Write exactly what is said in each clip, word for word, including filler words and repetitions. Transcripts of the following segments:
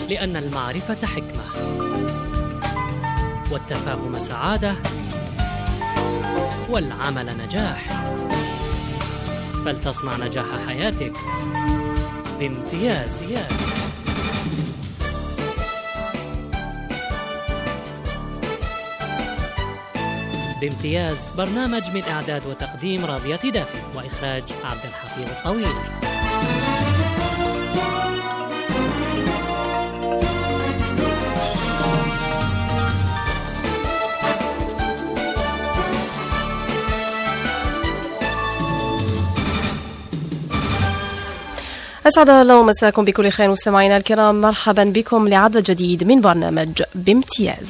لأن المعرفة حكمة والتفاهم سعادة والعمل نجاح. فلتصنع نجاح حياتك بامتياز. بامتياز برنامج من إعداد وتقديم راضية دافي وإخراج عبد الحفيظ الطويل. أسعد الله مساكم بكل خير مستمعينا الكرام، مرحبا بكم لعدد جديد من برنامج بامتياز.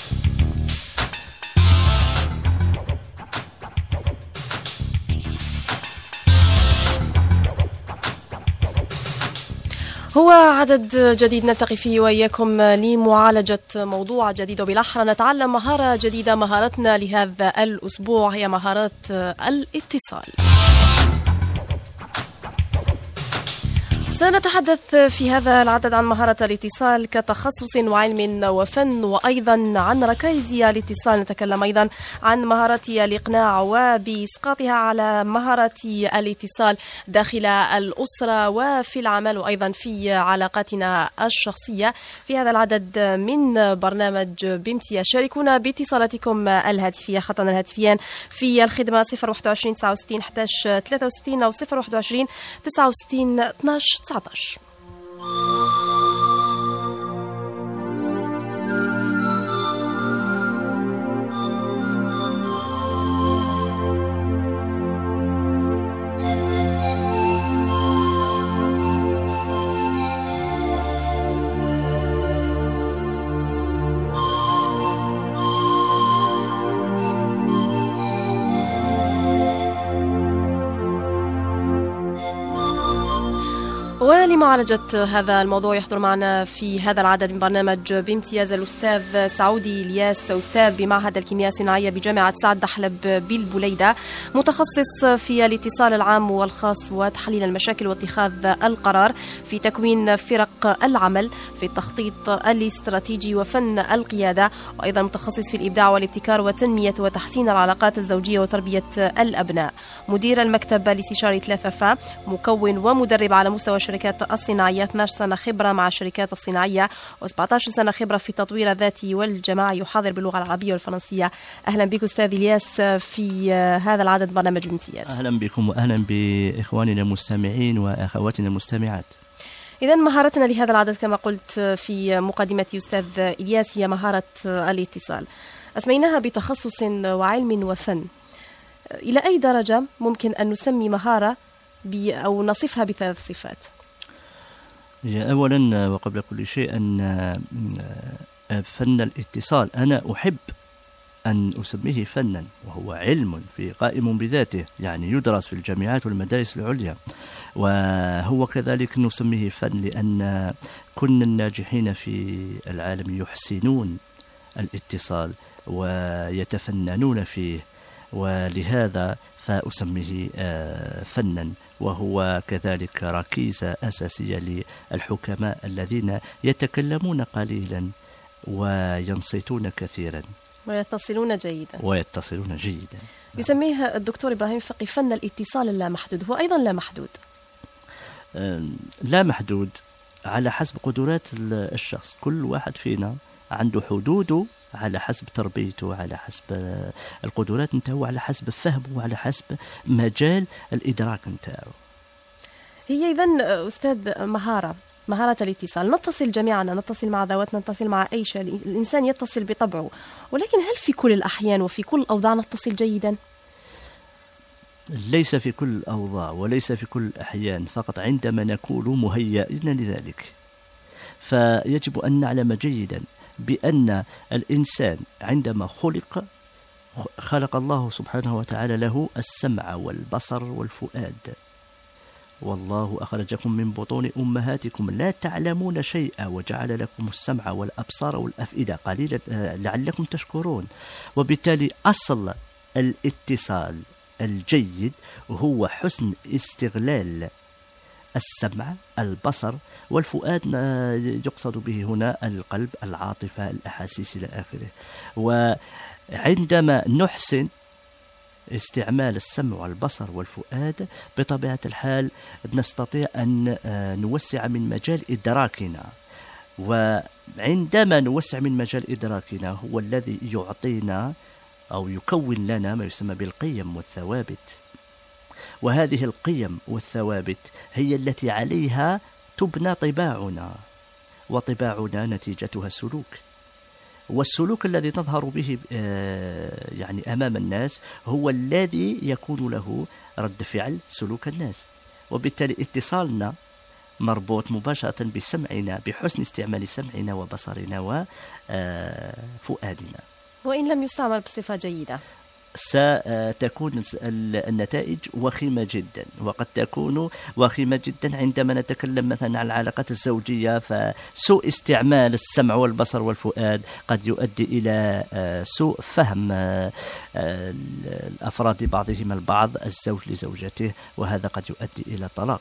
هو عدد جديد نلتقي فيه وإياكم لمعالجة موضوع جديد، وبالأحرى نتعلم مهارة جديدة. مهارتنا لهذا الأسبوع هي مهارات الاتصال. سنتحدث في هذا العدد عن مهارة الاتصال كتخصص وعلم وفن، وأيضا عن ركائز الاتصال. نتكلم أيضا عن مهارة الإقناع وبإسقاطها على مهارة الاتصال داخل الأسرة وفي العمل، وأيضا في علاقاتنا الشخصية. في هذا العدد من برنامج بامتياز شاركونا باتصالاتكم الهاتفية. خطنا الهاتفيان في الخدمة صفر واحد وعشرين تسعة وستين أحد عشر ثلاثة وستين أو صفر واحد وعشرين تسعة وستين اثني عشر تسعة عشر. ولمعالجة هذا الموضوع يحضر معنا في هذا العدد من برنامج بامتياز الأستاذ سعودي الياس، أستاذ بمعهد الكيمياء الصناعية بجامعة سعد دحلب بالبليدة، متخصص في الاتصال العام والخاص وتحليل المشاكل واتخاذ القرار، في تكوين فرق العمل، في التخطيط الاستراتيجي وفن القيادة، وأيضا متخصص في الإبداع والابتكار وتنمية وتحسين العلاقات الزوجية وتربية الأبناء، مدير المكتب الاستشاري ثلاثة فا، مكون ومدرب على مستوى الشركات الصناعية، اثنتي عشرة سنة خبرة مع الشركات الصناعية وسبعة عشر سنة خبرة في التطوير الذاتي والجماعي، يحاضر باللغة العربية والفرنسية. أهلا بك أستاذ الياس في هذا العدد برنامج بامتياز. أهلا بكم وأهلا بإخواننا المستمعين وأخواتنا المستمعات. إذا مهارتنا لهذا العدد كما قلت في مقدمتي أستاذ الياس هي مهارة الاتصال. أسميناها بتخصص وعلم وفن. إلى أي درجة ممكن أن نسمي مهارة أو نصفها بثلاث صفات؟ أولا وقبل كل شيء أن فن الاتصال أنا أحب أن أسميه فنا، وهو علم في قائم بذاته، يعني يدرس في الجامعات والمدارس العليا، وهو كذلك نسميه فن لأن كل الناجحين في العالم يحسنون الاتصال ويتفننون فيه، ولهذا فأسميه فنا. وهو كذلك ركيزة أساسية للحكماء الذين يتكلمون قليلا وينصتون كثيرا ويتصلون جيدا ويتصلون جيدا يسميه الدكتور إبراهيم فقي فن الاتصال اللامحدود. هو أيضا لا محدود لا محدود على حسب قدرات الشخص. كل واحد فينا عنده حدوده على حسب تربيته، على حسب القدرات نتاعو، على حسب فهمه، وعلى حسب مجال الإدراك نتاعو. هي إذن أستاذ مهارة مهارة الاتصال. نتصل جميعا، نتصل مع ذواتنا، نتصل مع أي شيء، الإنسان يتصل بطبعه، ولكن هل في كل الأحيان وفي كل الأوضاع نتصل جيدا؟ ليس في كل الأوضاع وليس في كل الأحيان، فقط عندما نكون مهيئين لذلك. فيجب أن نعلم جيدا بأن الإنسان عندما خلق خلق الله سبحانه وتعالى له السمع والبصر والفؤاد. والله أخرجكم من بطون أمهاتكم لا تعلمون شيئا وجعل لكم السمع والأبصار والأفئدة قليلا لعلكم تشكرون. وبالتالي أصل الاتصال الجيد هو حسن استغلال السمع، البصر، والفؤاد يقصد به هنا القلب، العاطفة، الأحاسيس إلى آخره. وعندما نحسن استعمال السمع والبصر والفؤاد بطبيعة الحال نستطيع أن نوسع من مجال إدراكنا، وعندما نوسع من مجال إدراكنا هو الذي يعطينا أو يكون لنا ما يسمى بالقيم والثوابت. وهذه القيم والثوابت هي التي عليها تبنى طباعنا، وطباعنا نتيجتها السلوك، والسلوك الذي تظهر به يعني أمام الناس هو الذي يكون له رد فعل سلوك الناس. وبالتالي اتصالنا مربوط مباشرة بسمعنا، بحسن استعمال سمعنا وبصرنا وفؤادنا. وإن لم يستعمل بصفة جيدة ستكون النتائج وخيمة جدا، وقد تكون وخيمة جدا عندما نتكلم مثلا عن العلاقات الزوجية. فسوء استعمال السمع والبصر والفؤاد قد يؤدي إلى سوء فهم الأفراد بعضهم البعض، الزوج لزوجته، وهذا قد يؤدي إلى طلاق.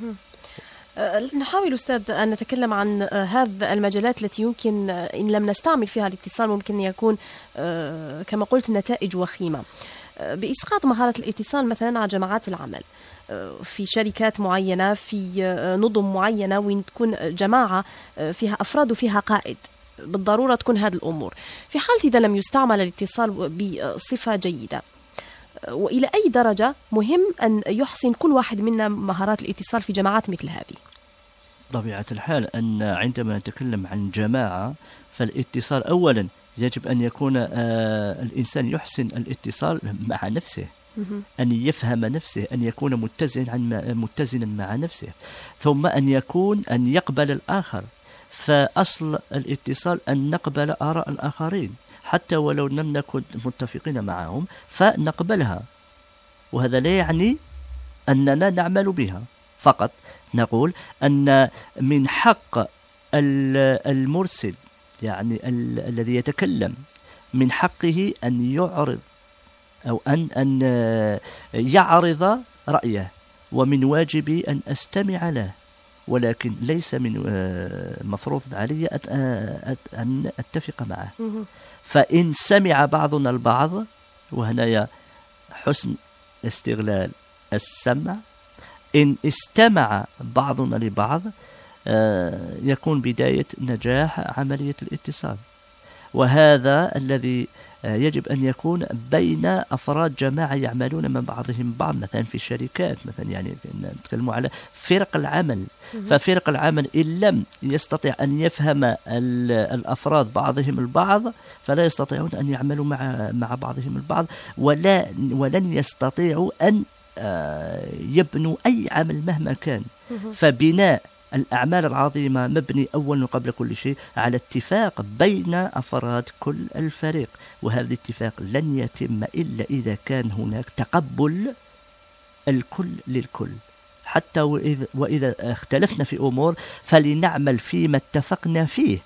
نحاول أستاذ أن نتكلم عن هذه المجالات التي يمكن إن لم نستعمل فيها الاتصال ممكن يكون كما قلت نتائج وخيمة، بإسقاط مهارة الاتصال مثلا على جماعات العمل في شركات معينة، في نظم معينة، وين تكون جماعة فيها أفراد وفيها قائد، بالضرورة تكون هذه الأمور. في حال إذا لم يستعمل الاتصال بصفة جيدة، وإلى أي درجة مهم أن يحسن كل واحد منا مهارات الاتصال في جماعات مثل هذه؟ طبيعة الحال أن عندما نتكلم عن جماعة فالاتصال أولا يجب أن يكون آه الإنسان يحسن الاتصال مع نفسه، أن يفهم نفسه، أن يكون متزن عن متزنا مع نفسه، ثم أن يكون أن يقبل الآخر. فأصل الاتصال أن نقبل آراء الآخرين حتى ولو لم نكن متفقين معهم فنقبلها، وهذا لا يعني أننا نعمل بها، فقط نقول أن من حق المرسل يعني ال الذي يتكلم من حقه أن يعرض أو أن أن يعرض رأيه، ومن واجبي أن أستمع له، ولكن ليس من مفروض علي أن أتفق معه. فإن سمع بعضنا البعض، وهنا حسن استغلال السمع، إن استمع بعضنا لبعض يكون بداية نجاح عملية الاتصال. وهذا الذي يجب أن يكون بين أفراد جماعة يعملون من بعضهم بعض، مثلا في الشركات مثلا، يعني نتكلم على فرق العمل. ففرق العمل إن لم يستطيع أن يفهم الأفراد بعضهم البعض فلا يستطيعون أن يعملوا مع مع بعضهم البعض، ولا ولن يستطيعوا أن يبنوا أي عمل مهما كان. فبناء الأعمال العظيمة مبني أولا قبل كل شيء على اتفاق بين أفراد كل الفريق، وهذا الاتفاق لن يتم إلا إذا كان هناك تقبل الكل للكل. حتى وإذا, وإذا اختلفنا في أمور فلنعمل فيما اتفقنا فيه،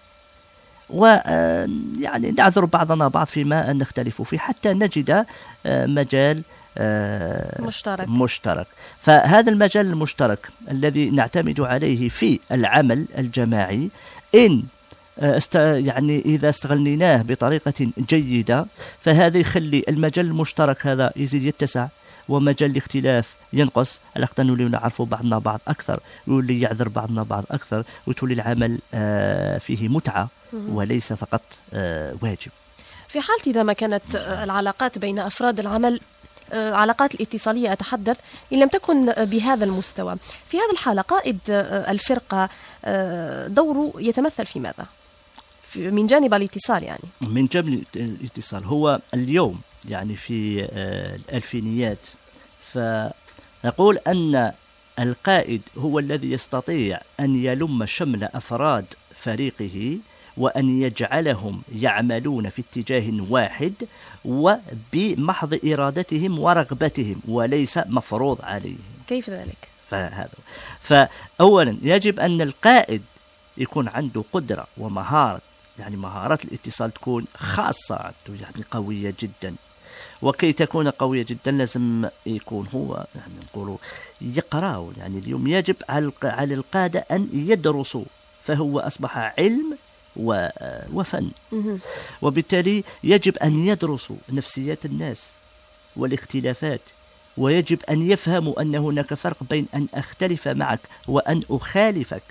ويعني نعذر بعضنا بعض فيما نختلف فيه حتى نجد مجال مشترك. مشترك. فهذا المجال المشترك الذي نعتمد عليه في العمل الجماعي، إن است يعني إذا استغلناه بطريقة جيدة فهذا يخلي المجال المشترك هذا يزيد يتسع، ومجال الاختلاف ينقص، حتى نولي نعرف بعضنا بعض أكثر، ويولي يعذر بعضنا بعض أكثر، وتولي العمل فيه متعة وليس فقط واجب. في حال إذا ما كانت العلاقات بين أفراد العمل، علاقات الاتصالية أتحدث، إن لم تكن بهذا المستوى، في هذا الحالة قائد الفرقة دوره يتمثل في ماذا؟ من جانب الاتصال، يعني من جانب الاتصال هو اليوم يعني في الألفينيات فنقول أن القائد هو الذي يستطيع أن يلم شمل أفراد فريقه وأن يجعلهم يعملون في اتجاه واحد وبمحض إرادتهم ورغبتهم وليس مفروض عليهم. كيف ذلك؟ فهذا فأولا يجب أن القائد يكون عنده قدرة ومهارة، يعني مهارات الاتصال تكون خاصة يعني قوية جدا، وكي تكون قوية جدا لازم يكون هو يعني نقولوا يقرأ. يعني اليوم يجب على القادة أن يدرسوا، فهو أصبح علم وفن، وبالتالي يجب أن يدرسوا نفسيات الناس والاختلافات، ويجب أن يفهموا أن هناك فرق بين أن أختلف معك وأن أخالفك.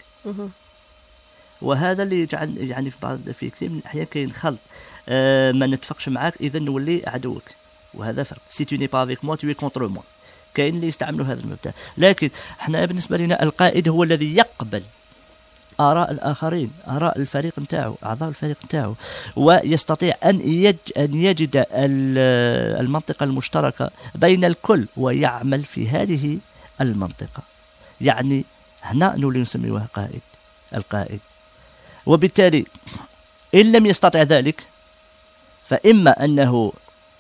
وهذا اللي يجعل يعني في بعض في كثير من الأحيان كاين خلط، آه ما نتفقش معك إذا نولي عدوك، وهذا فرق. سي تو ني با افيك موا تو اي كونتر موا. كاين اللي يستعملوا هذا المبدأ، لكن احنا بالنسبة لنا القائد هو الذي يقبل آراء الآخرين، آراء الفريق نتاعو، أعضاء الفريق نتاعو، ويستطيع أن يج أن يجد المنطقة المشتركة بين الكل ويعمل في هذه المنطقة. يعني هنا نولي نسميوه قائد، القائد. وبالتالي إن لم يستطع ذلك فإما أنه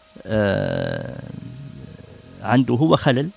آه عنده هو خلل،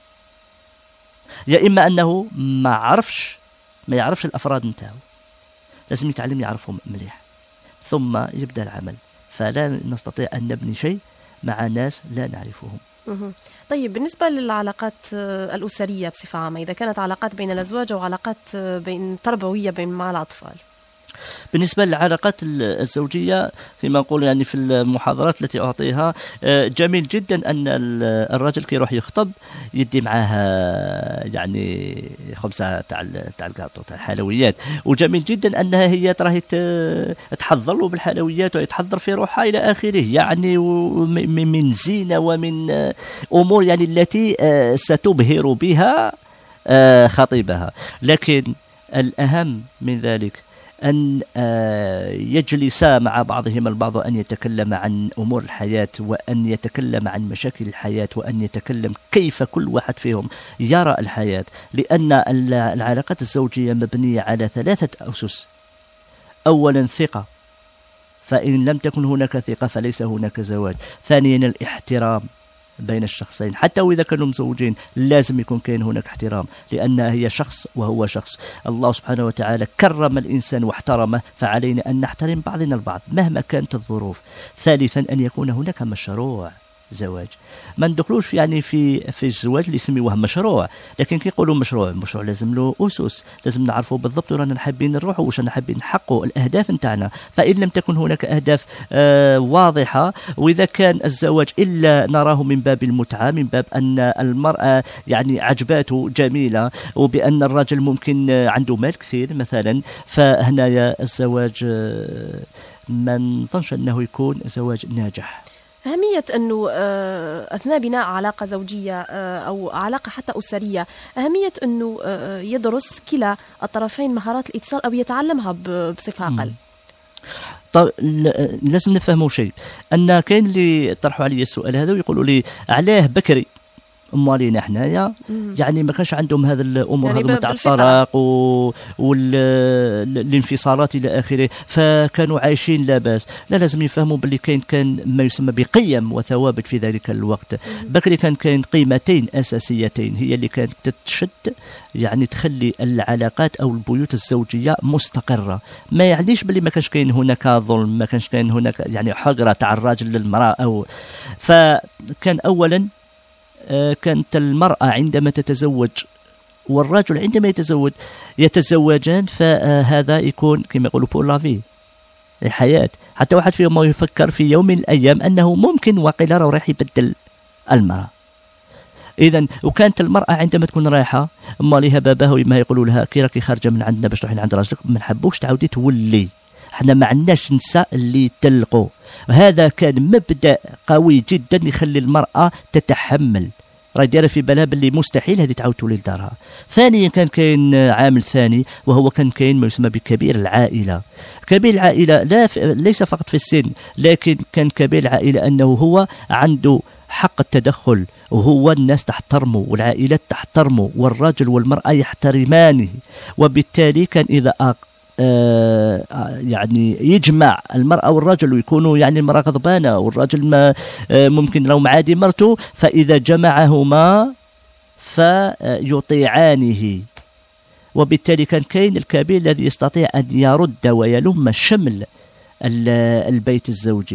يا إما أنه ما عرفش ما يعرفش الأفراد نتاعو، لازم يتعلم يعرفهم مليح ثم يبدأ العمل. فلا نستطيع أن نبني شيء مع ناس لا نعرفهم. طيب بالنسبة للعلاقات الأسرية بصفة عامة، إذا كانت علاقات بين الأزواج وعلاقات بين تربوية بين مع الأطفال، بالنسبة للعلاقات الزوجية فيما نقول يعني في المحاضرات التي أعطيها، جميل جدا أن الرجل كي يروح يخطب يدي معها يعني خبزة تاع تاع الكاطو تاع الحلويات، وجميل جدا أنها هي تراهي تحضر له بالحلويات ويتحضر في روحها إلى آخره، يعني من زينة ومن أمور يعني التي ستبهر بها خطيبها. لكن الأهم من ذلك أن يجلسا مع بعضهما البعض، أن يتكلم عن أمور الحياة، وأن يتكلم عن مشاكل الحياة، وأن يتكلم كيف كل واحد فيهم يرى الحياة. لأن العلاقات الزوجية مبنية على ثلاثة أسس. أولا ثقة، فإن لم تكن هناك ثقة فليس هناك زواج. ثانيا الاحترام بين الشخصين، حتى وإذا كانوا مزوجين لازم يكون كاين هناك احترام، لأنها هي شخص وهو شخص. الله سبحانه وتعالى كرم الإنسان واحترمه، فعلينا أن نحترم بعضنا البعض مهما كانت الظروف. ثالثا أن يكون هناك مشروع زواج، ما ندخلوش يعني في في الزواج اللي يسميوه مشروع، لكن كي يقولوا مشروع مشروع لازم له أسس، لازم نعرفوا بالضبط رانا حابين نروحوا واش حابين نحققوا الأهداف نتاعنا. فإن لم تكن هناك أهداف آه واضحة، وإذا كان الزواج إلا نراه من باب المتعة، من باب أن المرأة يعني عجباته جميلة، وبأن الرجل ممكن عنده مال كثير مثلا، فهنا الزواج آه ما نظنش أنه يكون زواج ناجح. أهمية أنه أثناء بناء علاقة زوجية أو علاقة حتى أسرية، أهمية أنه يدرس كلا الطرفين مهارات الاتصال أو يتعلمها بصفة أقل. طب لازم نفهموا شيء، أن كاين اللي طرحوا علي السؤال هذا ويقولوا لي علاه بكري امالينا حنايا يعني ما كانش عندهم هذا الامور يعني هذو تاع الطلاق والانفصالات الى اخره، فكانوا عايشين لا باس. لا، لازم يفهموا باللي كاين كان ما يسمى بقيم وثوابت في ذلك الوقت. بكري كان كاين قيمتين اساسيتين هي اللي كانت تشد يعني تخلي العلاقات او البيوت الزوجيه مستقره. ما يعنيش باللي ما كانش كاين هناك ظلم، ما كانش كاين هناك يعني حقره تاع الراجل للمراه، او فكان اولا كانت المرأة عندما تتزوج والرجل عندما يتزوج يتزوجان، فهذا يكون كما يقولوا بور لا في الحياة. حتى واحد فيهم ما يفكر في يوم من الأيام أنه ممكن وقيل راه رايح يبدل المرأة. إذن وكانت المرأة عندما تكون رايحة أما لها بابها وما يقولوا لها كي راكي خارجة من عندنا باش تروحين عند راجلك ما نحبوش تعاودي تولي، احنا ما عندناش نساء اللي يتلقوا. هذا كان مبدأ قوي جدا يخلي المرأة تتحمل، راه دايره في بالها باللي مستحيل هذه تعاود تولي لدارها. ثانيا كان كاين عامل ثاني وهو كان كاين ما يسمى بكبير العائلة. كبير العائلة لا ليس فقط في السن، لكن كان كبير العائلة أنه هو عنده حق التدخل، وهو الناس تحترمه والعائلات تحترمه والرجل والمرأة يحترمانه، وبالتالي كان إذا أق آه يعني يجمع المرأة والرجل ويكونوا يعني المرأة غضبانة والرجل ما آه ممكن لو معادي مرته، فإذا جمعهما فيطيعانه، وبالتالي كان كاين الكبير الذي يستطيع أن يرد ويلم شمل البيت الزوجي.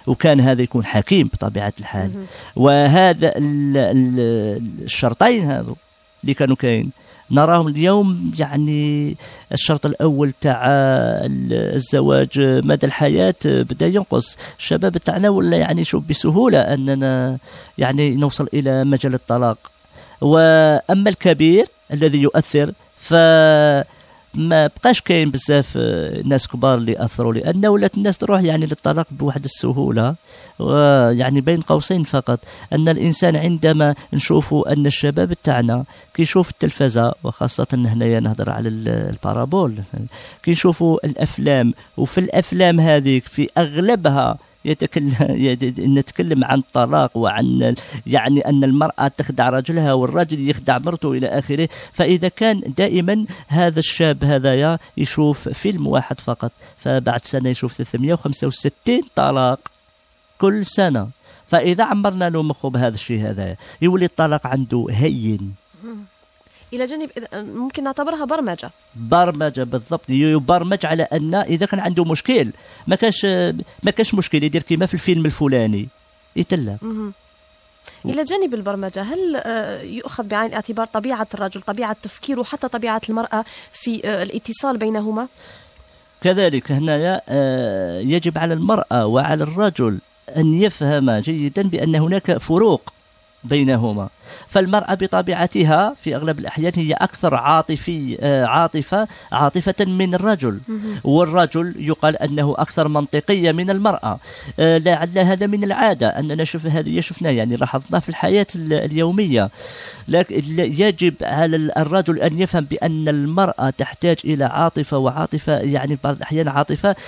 وكان هذا يكون حكيم بطبيعة الحال. وهذا الشرطين هذو اللي كانوا كاين نراهم اليوم، يعني الشرط الأول تاع الزواج مدى الحياة بدأ ينقص. الشباب تاعنا ولا يعني شوف بسهولة أننا يعني نوصل إلى مجال الطلاق. وأما الكبير الذي يؤثر فما بقاش كاين بزاف ناس كبار اللي أثروا، لأن ولات الناس تروح يعني للطلاق بواحد السهولة. ويعني بين قوسين فقط أن الإنسان عندما نشوفوا أن الشباب تاعنا كيشوف التلفزة، وخاصة هنايا نهضر على البارابول، كيشوفوا الأفلام، وفي الأفلام هذيك في أغلبها يتكلم نتكلم عن الطلاق وعن يعني أن المرأة تخدع رجلها والرجل يخدع مرته إلى آخره. فإذا كان دائما هذا الشاب هذايا يشوف فيلم واحد فقط، فبعد سنة يشوف ثلاثمئة وخمسة وستين طلاق كل سنة. فإذا عمرنا له مخه بهذا الشيء هذا يولي الطلاق عنده هين. إلى جانب ممكن نعتبرها برمجة برمجة بالضبط، يبرمج على أن إذا كان عنده مشكل ما كاش ما كاش مشكل يدير كيما في الفيلم الفلاني يتلا. إلى جانب البرمجة، هل يؤخذ بعين الاعتبار طبيعة الرجل، طبيعة تفكيره، حتى طبيعة المرأة في الاتصال بينهما؟ كذلك هنا يجب على المرأة وعلى الرجل أن يفهم جيدا بأن هناك فروق بينهما. فالمرأة بطبيعتها في أغلب الأحيان هي أكثر عاطفي عاطفة عاطفة من الرجل، والرجل يقال أنه أكثر منطقية من المرأة. لعل هذا من العادة أننا نشوف هذه شفناه يعني لاحظناه في الحياة اليومية. لكن يجب على الرجل أن يفهم بأن المرأة تحتاج إلى عاطفة، وعاطفة يعني بعض الأحيان عاطفة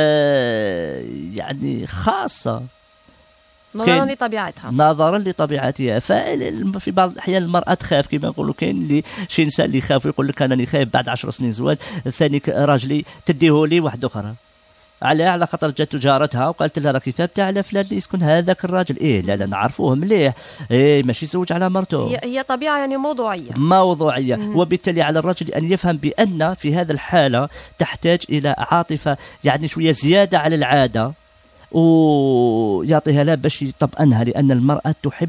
يعني خاصة نظرا لطبيعتها نظرا لطبيعتها. ففي بعض الأحيان المرأة تخاف كما نقولوا، كاين اللي شي إنسان اللي يخاف ويقول لك أنا خايف بعد عشر سنين زواج ثاني راجلي تديه لي واحد أخرى على على خاطر جات جارتها وقالت لها راكي ثابته على فلان اللي يسكن هذاك الراجل. ايه لا لا نعرفوه مليح، ايه ماشي يزوج على مرته. هي, هي طبيعه يعني موضوعيه موضوعيه مم. وبالتالي على الرجل ان يفهم بان في هذا الحاله تحتاج الى عاطفه يعني شويه زياده على العاده، ويعطيها لا باش يطمئنها، لأن المرأة تحب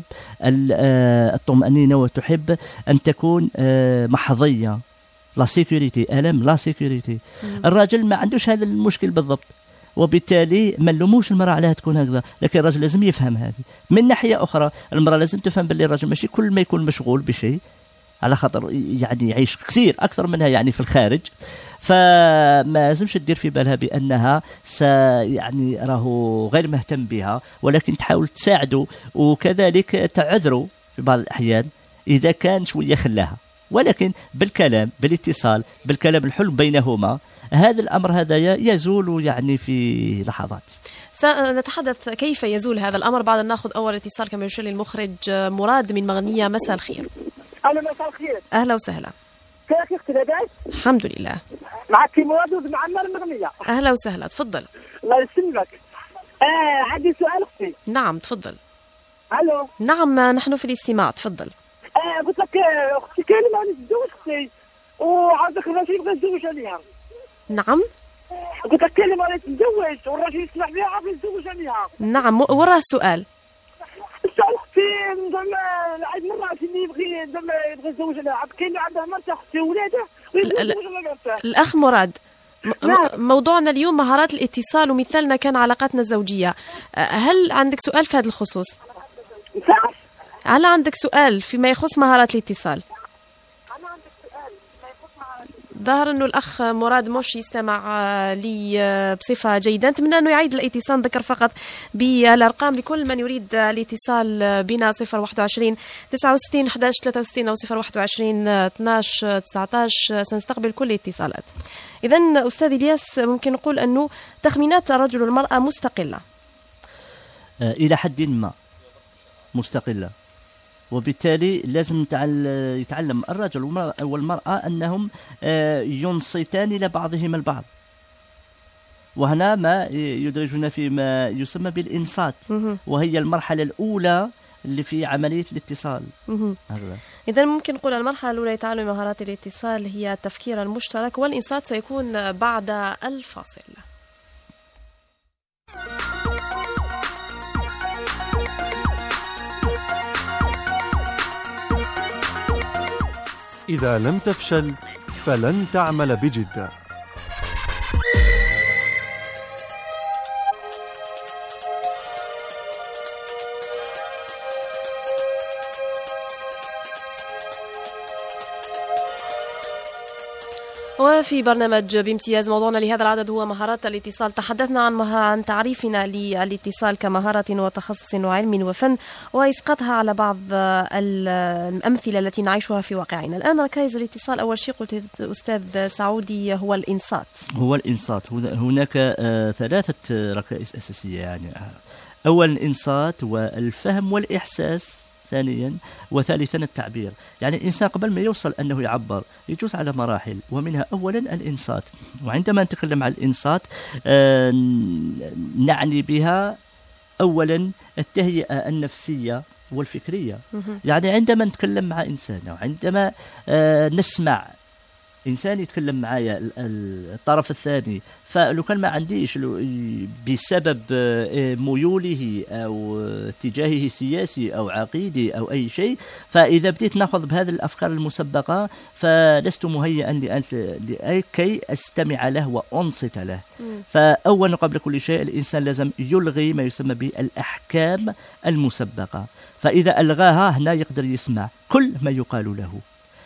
الطمأنينة وتحب أن تكون محظية، لا سيكوريتي ألم لا سيكوريتي. الرجل ما عندوش هذا المشكل بالضبط، وبالتالي ما نلوموش المرأة عليها تكون هكذا، لكن الرجل لازم يفهم هذه. من ناحية أخرى المرأة لازم تفهم باللي الرجل ماشي كل ما يكون مشغول بشيء على خاطر يعني يعيش كثير أكثر منها يعني في الخارج، فما لازمش تدير في بالها بأنها س يعني راهو غير مهتم بها، ولكن تحاول تساعده وكذلك تعذره في بعض الأحيان إذا كان شوية خلاها، ولكن بالكلام بالاتصال بالكلام الحلو بينهما هذا الأمر هذا يزول يعني في لحظات. سنتحدث كيف يزول هذا الأمر بعد أن نأخذ أول اتصال كما يشير المخرج مراد من مغنية. مساء الخير. أهلا مساء الخير. أهلا وسهلا. كيف اختي لاباس؟ الحمد لله. معك مراد بن عمار المغنية. أهلا وسهلا تفضل. الله يسلمك. آه عندي سؤال اختي. نعم تفضل. الو. نعم نحن في الاستماع تفضل. آه قلت لك اختي كاينه ما نتزوج اختي وعندك الراجل يبغى يتزوج عليها. نعم. قلت لك كاينه ما نتزوج والراجل يسمح بها عارف يتزوج عليها. نعم وراه السؤال. السؤال اختي نظن عاد مرات اللي يبغي نظن يبغي يتزوج عليها، كاين عنده مرته اختي وولاده ويبغي يتزوج على مرته. الأخ مراد موضوعنا اليوم مهارات الاتصال ومثالنا كان علاقاتنا الزوجية، هل عندك سؤال في هذا الخصوص؟ نعم. هل عندك سؤال فيما يخص مهارات الاتصال؟ أنا عندك سؤال فيما يخص مهارات الاتصال. ظهر أنه الأخ مراد مش يستمع لي بصفة جيدة، نتمنى أنه يعيد الاتصال. ذكر فقط بالأرقام لكل من يريد الاتصال بنا صفر واحد وعشرين تسعة وستين أحد عشر ثلاثة وستين أو صفر واحد وعشرين اثناش تسعة عشر. سنستقبل كل الاتصالات. إذن أستاذ إلياس ممكن نقول أنه تخمينات الرجل والمرأة مستقلة إلى حد ما مستقلة، وبالتالي لازم يتعلم الرجل والمرأة أنهم ينصتان إلى بعضهم البعض، وهنا ما يدرجنا فيما يسمى بالإنصات، وهي المرحلة الأولى اللي في عملية الاتصال. إذن ممكن نقول المرحلة الأولى لتعلم مهارات الاتصال هي التفكير المشترك، والإنصات سيكون بعد الفاصل. إذا لم تفشل فلن تعمل بجد. وفي برنامج بامتياز موضوعنا لهذا العدد هو مهارات الاتصال. تحدثنا عن عن تعريفنا للاتصال كمهارة وتخصص وعلم وفن وإسقاطها على بعض الأمثلة التي نعيشها في واقعنا. الآن ركائز الاتصال، أول شيء قلت أستاذ سعودي هو الإنصات. هو الإنصات هناك ثلاثة ركائز أساسية، يعني أولا الإنصات والفهم والإحساس، ثانيا وثالثا التعبير. يعني الإنسان قبل ما يوصل أنه يعبر يجوز على مراحل، ومنها أولا الإنصات. وعندما نتكلم عن الإنصات آه نعني بها أولا التهيئة النفسية والفكرية. يعني عندما نتكلم مع إنسان أو عندما آه نسمع إنسان يتكلم معايا الطرف الثاني، فلو كان ما عنديش بسبب ميوله أو اتجاهه السياسي أو عقيدي أو أي شيء، فإذا بديت نأخذ بهذه الأفكار المسبقة فلست مهيئا لكي أستمع له وأنصت له. فأولا قبل كل شيء الإنسان لازم يلغي ما يسمى بالأحكام المسبقة، فإذا ألغاها هنا يقدر يسمع كل ما يقال له.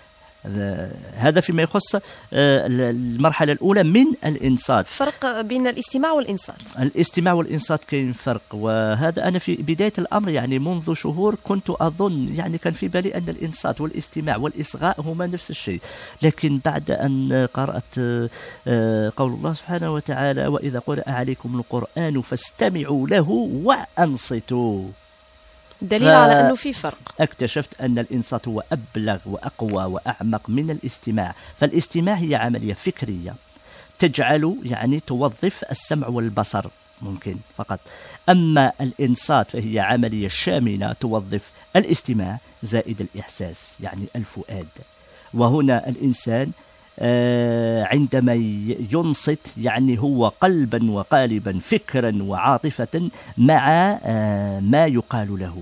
هذا فيما يخص المرحلة الأولى من الإنصات. فرق بين الاستماع والإنصات. الاستماع والإنصات كاين فرق، وهذا أنا في بداية الأمر يعني منذ شهور كنت أظن يعني كان في بالي أن الإنصات والاستماع والإصغاء هما نفس الشيء، لكن بعد أن قرأت قول الله سبحانه وتعالى وإذا قرأ عليكم القرآن فاستمعوا له وأنصتوا، دليل على أنه في فرق. اكتشفت أن الإنصات هو أبلغ وأقوى وأعمق من الاستماع. فالاستماع هي عملية فكرية تجعل يعني توظف السمع والبصر ممكن فقط، أما الإنصات فهي عملية شاملة توظف الاستماع زائد الإحساس يعني الفؤاد. وهنا الإنسان آه عندما ينصت يعني هو قلبا وقالبا فكرا وعاطفة مع آه ما يقال له،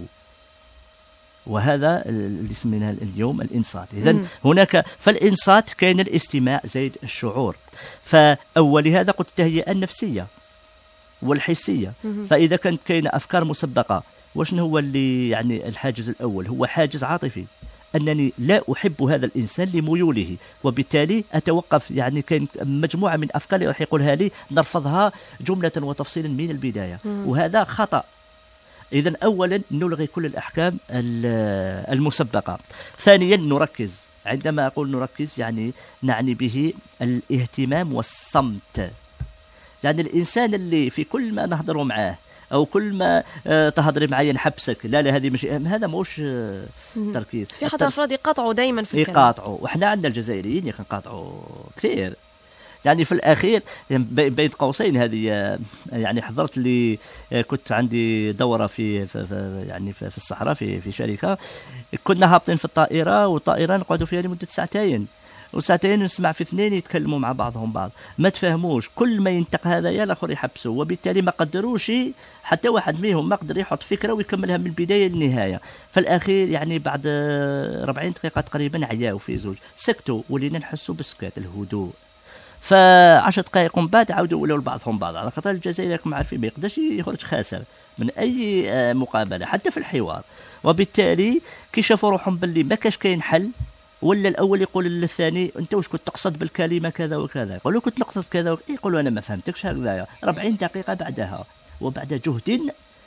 وهذا اللي اسمنا اليوم الإنصات. إذن هناك فالإنصات كان الاستماع زائد الشعور. فأول هذا قلت التهيئة النفسية والحسية. فإذا كانت كاينة أفكار مسبقة، وشنو هو اللي يعني الحاجز الأول؟ هو حاجز عاطفي، أنني لا أحب هذا الإنسان لميوله، وبالتالي أتوقف. يعني كان مجموعة من أفكار اللي راح يقولها لي نرفضها جملة وتفصيلا من البداية، وهذا خطأ. إذن أولا نلغي كل الأحكام المسبقة. ثانيا نركز. عندما أقول نركز يعني نعني به الاهتمام والصمت. يعني الإنسان اللي في كل ما نهضر معاه أو كل ما آه تهضري معايا نحبسك، لا لا هذه مش هذا موش آه تركيز. في حتى أفراد يقاطعوا دايما في الكلام. يقاطعوا، وإحنا عندنا الجزائريين يقاطعوا كثير. يعني في الأخير بين قوسين هذه يعني حضرت لي كنت عندي دورة في, في يعني في الصحراء في في شركة، كنا هابطين في الطائرة والطائرة نقعدوا فيها لمدة ساعتين وساعتين نسمع في اثنين يتكلموا مع بعضهم بعض، ما تفهموش، كل ما ينطق هذا يا الاخر يحبسوا، وبالتالي ما قدروش حتى واحد منهم ما قدر يحط فكره ويكملها من البدايه للنهايه. فالاخير يعني بعد أربعين دقيقه تقريبا عياوا في زوج، سكتوا ولينا نحسوا بالسكات الهدوء. فعشر دقائق من بعد عاودوا ولاو لبعضهم بعض، على خاطر الجزائر راكم عارفين ما يقدرش يخرج خاسر من اي مقابله حتى في الحوار. وبالتالي كي شافوا روحهم باللي ما كاش كاين حل، ولا الاول يقول للثاني انت واش كنت تقصد بالكلمه كذا وكذا، يقولوا كنت نقصد كذا وكذا، يقولوا انا ما فهمتكش هكذا. أربعين دقيقه بعدها وبعد جهد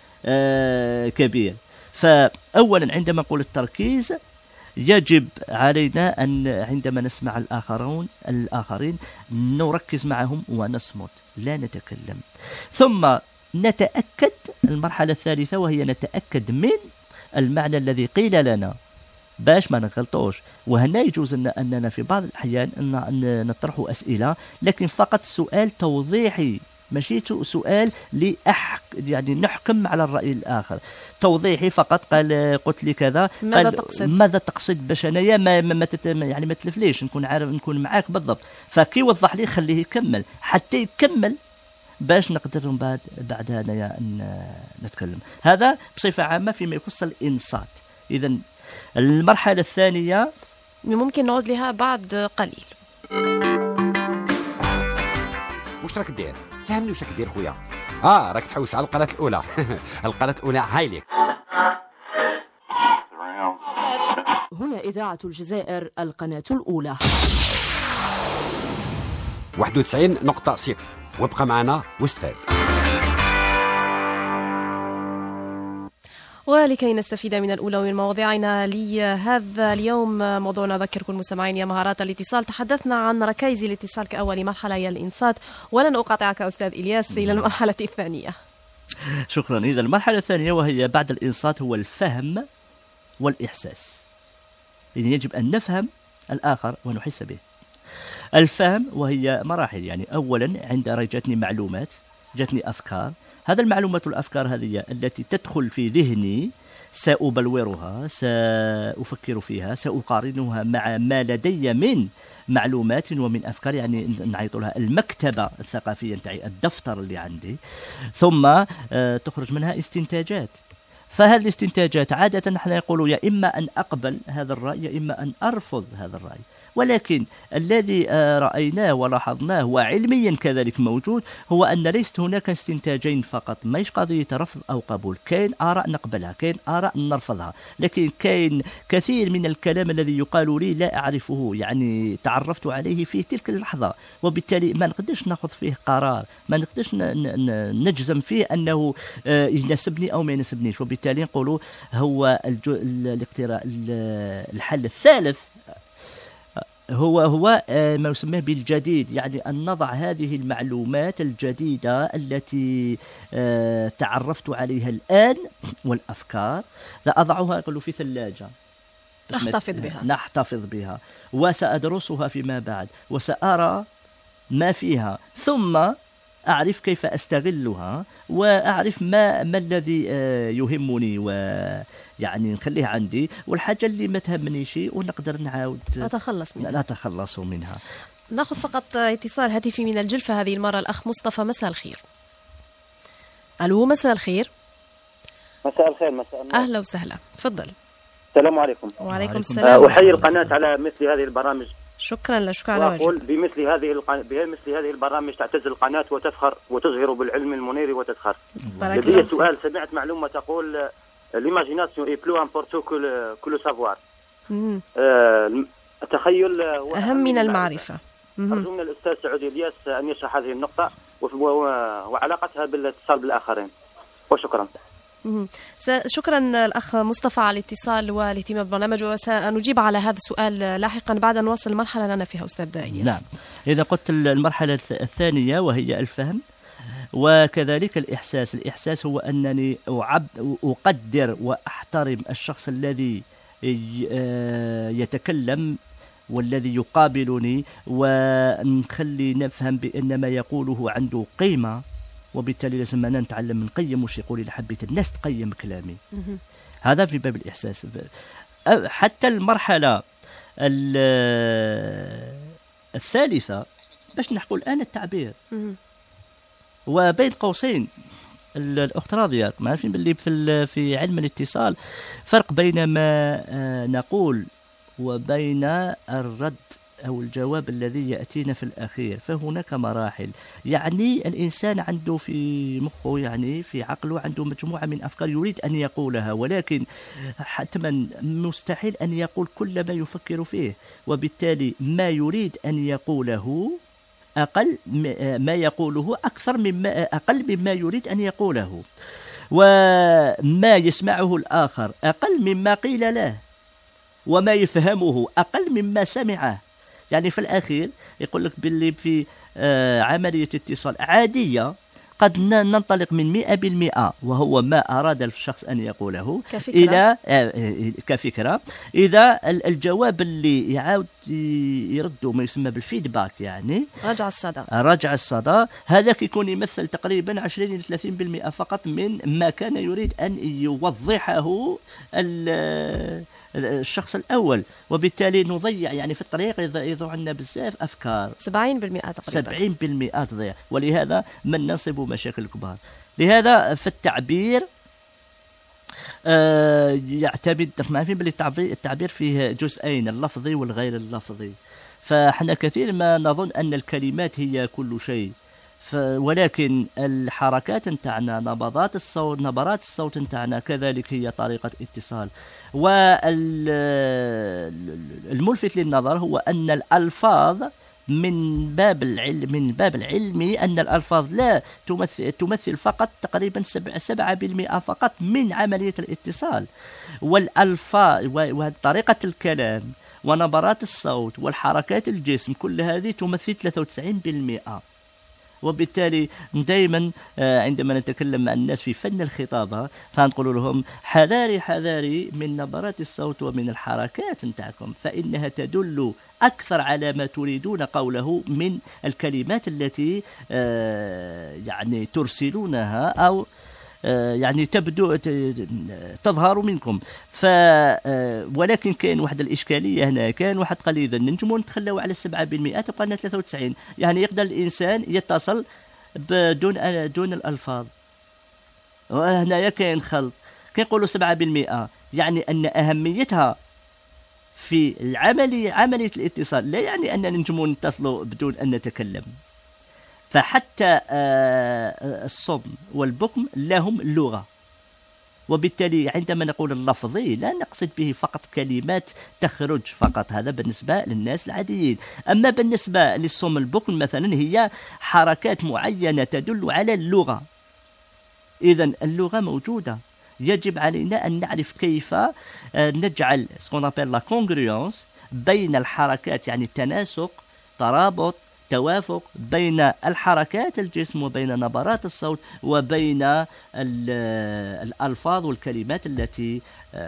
آه كبير. فاولا عندما نقول التركيز يجب علينا أن عندما نسمع الآخرون الآخرين نركز معهم ونصمت لا نتكلم. ثم نتأكد المرحلة الثالثة وهي نتأكد من المعنى الذي قيل لنا باش ما نغلطوش. وهنا يجوز أن أننا في بعض الأحيان أن نطرح أسئلة لكن فقط سؤال توضيحي، ماشي سؤال لأحك يعني نحكم على الرأي الآخر، توضيحي فقط. قال قلت لي كذا، ماذا تقصد؟ ماذا تقصد باش انايا ما ما يعني ما تلفليش نكون عارف نكون معاك بالضبط. فكي وضح لي خليه يكمل حتى يكمل باش نقدر من بعد بعد انايا نتكلم. هذا بصفة عامة فيما يخص الإنصات. إذا المرحلة الثانية ممكن نعود لها بعد قليل. واش راك دير؟ فهمني واش راك دير خويا. اه راك تحوس على القناه الاولى. القناه الاولى هايليك. هنا إذاعة الجزائر القناة الأولى واحد وتسعين نقطة صفر، وابقى معنا واستفاد. ولكي نستفيد من الأولى ومن مواضيعنا لهذا اليوم، موضوعنا أذكركم المستمعين يا مهارات الاتصال. تحدثنا عن ركائز الاتصال كأول مرحلة هي الإنصات، ولن أقاطعك أستاذ إلياس إلى المرحلة الثانية. شكرا. إذا المرحلة الثانية وهي بعد الإنصات هو الفهم والإحساس. يعني يجب أن نفهم الآخر ونحس به. الفهم وهي مراحل، يعني أولا عند جاتني معلومات، جاتني أفكار، هذا المعلومات والأفكار هذه التي تدخل في ذهني سأبلورها، سأفكر فيها، سأقارنها مع ما لدي من معلومات ومن أفكار، يعني نعيط لها المكتبة الثقافية نتاعي، الدفتر اللي عندي، ثم تخرج منها استنتاجات. فهذه الاستنتاجات عادة نحن نقول يا إما أن أقبل هذا الرأي يا إما أن أرفض هذا الرأي، ولكن الذي رأيناه ولاحظناه وعلميا كذلك موجود هو أن ليست هناك استنتاجين فقط، ماهيش قضية رفض أو قبول، كاين آراء نقبلها، كاين آراء نرفضها، لكن كاين كثير من الكلام الذي يقال لي لا أعرفه، يعني تعرفت عليه في تلك اللحظة، وبالتالي ما نقدرش نأخذ فيه قرار، ما نقدرش نجزم فيه أنه يناسبني أو ما يناسبنيش، وبالتالي نقولوا هو الاقتراء. الحل الثالث هو هو ما يسمى بالجديد، يعني أن نضع هذه المعلومات الجديدة التي تعرفت عليها الآن والأفكار، لا أضعها أقول في ثلاجة نحتفظ بها نحتفظ بها وسأدرسها فيما بعد وسأرى ما فيها، ثم أعرف كيف أستغلها وأعرف ما ما الذي يهمني ويعني نخليه عندي، والحاجة اللي ما تهمني شيء ونقدر نعاود أتخلص منها نتخلص منها. نأخذ فقط اتصال هاتفي من الجلفة هذه المرة. الأخ مصطفى، مساء الخير. ألو، مساء الخير. مساء الخير. مساء النور. أهلا وسهلا، تفضل. السلام عليكم. وعليكم السلام. أحيي القناة على مثل هذه البرامج. شكرا لك، شكرا على واجب. وأقول بمثل هذه القن... بمثل هذه البرامج تعتز القناة وتفخر وتظهر بالعلم المنير وتدخر. لدي سؤال، سمعت معلومة تقول ليماجيناسيون اي بلو امبورتو كو كو سافوار. التخيل هو أهم من المعرفة. أرجو من الأستاذ سعودي الياس أن يشرح هذه النقطة وعلاقتها بالاتصال بالآخرين، وشكرا. شكرا الأخ مصطفى على الاتصال والاهتمام بالبرنامج، وسنجيب على هذا السؤال لاحقا بعد أن نوصل المرحلة لنا فيها أستاذ إلياس. نعم، إذا قلت المرحلة الثانية وهي الفهم وكذلك الإحساس. الإحساس هو أنني أعب أقدر وأحترم الشخص الذي يتكلم والذي يقابلني، ونخلي نفهم بأن ما يقوله عنده قيمة، وبالتالي لازم أنا نتعلم نقيم وش يقولي لحبيت الناس تقيم كلامي. هذا في باب الإحساس. حتى المرحلة الثالثة باش نحكوا الآن التعبير، وبين قوسين الأخت راضية ما عارفين باللي في في علم الاتصال فرق بين ما نقول وبين الرد أو الجواب الذي يأتينا في الأخير، فهناك مراحل. يعني الإنسان عنده في مخه، يعني في عقله عنده مجموعة من أفكار يريد أن يقولها، ولكن حتما مستحيل أن يقول كل ما يفكر فيه، وبالتالي ما يريد أن يقوله أقل ما يقوله أكثر مما أقل مما يريد أن يقوله، وما يسمعه الآخر أقل مما قيل له، وما يفهمه أقل مما سمعه. يعني في الأخير يقول لك باللي في عملية اتصال عادية قد ننطلق من مئة بالمئة وهو ما أراد الشخص أن يقوله كفكرة. إلى كفكرة، إذا الجواب اللي يعاود يرده ما يسمى بالفيدباك، يعني رجع الصدى رجع الصدى هذاك يكون يمثل تقريبا عشرين إلى ثلاثين بالمئة فقط من ما كان يريد أن يوضحه الشخص الأول، وبالتالي نضيع يعني في الطريق يضع عندنا بزاف أفكار. سبعين بالمئة تقريبا سبعين بالمئة تضيع، ولهذا من نصب مشاكل كبار. لهذا في التعبير يعتمد معرفين باللي التعبير فيه جزئين، اللفظي والغير اللفظي. فاحنا كثير ما نظن أن الكلمات هي كل شيء، ولكن الحركات نتاعنا، نبضات الصوت، نبرات الصوت نتاعنا كذلك هي طريقة اتصال. والملفت للنظر هو أن الألفاظ من باب العلم من باب العلمي أن الألفاظ لا تمثل تمثل فقط تقريبا سبعة بالمئة فقط من عملية الاتصال، والألفاظ وطريقة الكلام ونبرات الصوت والحركات الجسم كل هذه تمثل ثلاثة وتسعين بالمئة. وبالتالي دائما عندما نتكلم مع الناس في فن الخطابة فنقول لهم حذاري حذاري من نبرات الصوت ومن الحركات نتاعكم، فإنها تدل أكثر على ما تريدون قوله من الكلمات التي يعني ترسلونها أو يعني تبدو تظهر منكم. ف ولكن كان واحد الإشكالية هنا، كان واحد قال إذا ننجموا نتخلوا على السبعة بالمئة تبقى لنا ثلاثة وتسعين، يعني يقدر الإنسان يتصل بدون دون الألفاظ. وهنا كاين خلط، كيقولوا سبعة بالمئة يعني أن أهميتها في العملية عملية الاتصال لا يعني أننا ننجموا نتصلوا بدون أن نتكلم. فحتى الصم والبكم لهم لغة، وبالتالي عندما نقول اللفظي لا نقصد به فقط كلمات تخرج فقط، هذا بالنسبة للناس العاديين. أما بالنسبة للصم البكم مثلا هي حركات معينة تدل على اللغة. إذن اللغة موجودة، يجب علينا أن نعرف كيف نجعل سكون أبيل لا كونغريونس بين الحركات، يعني التناسق، ترابط، توافق بين الحركات الجسم وبين نبرات الصوت وبين الألفاظ والكلمات التي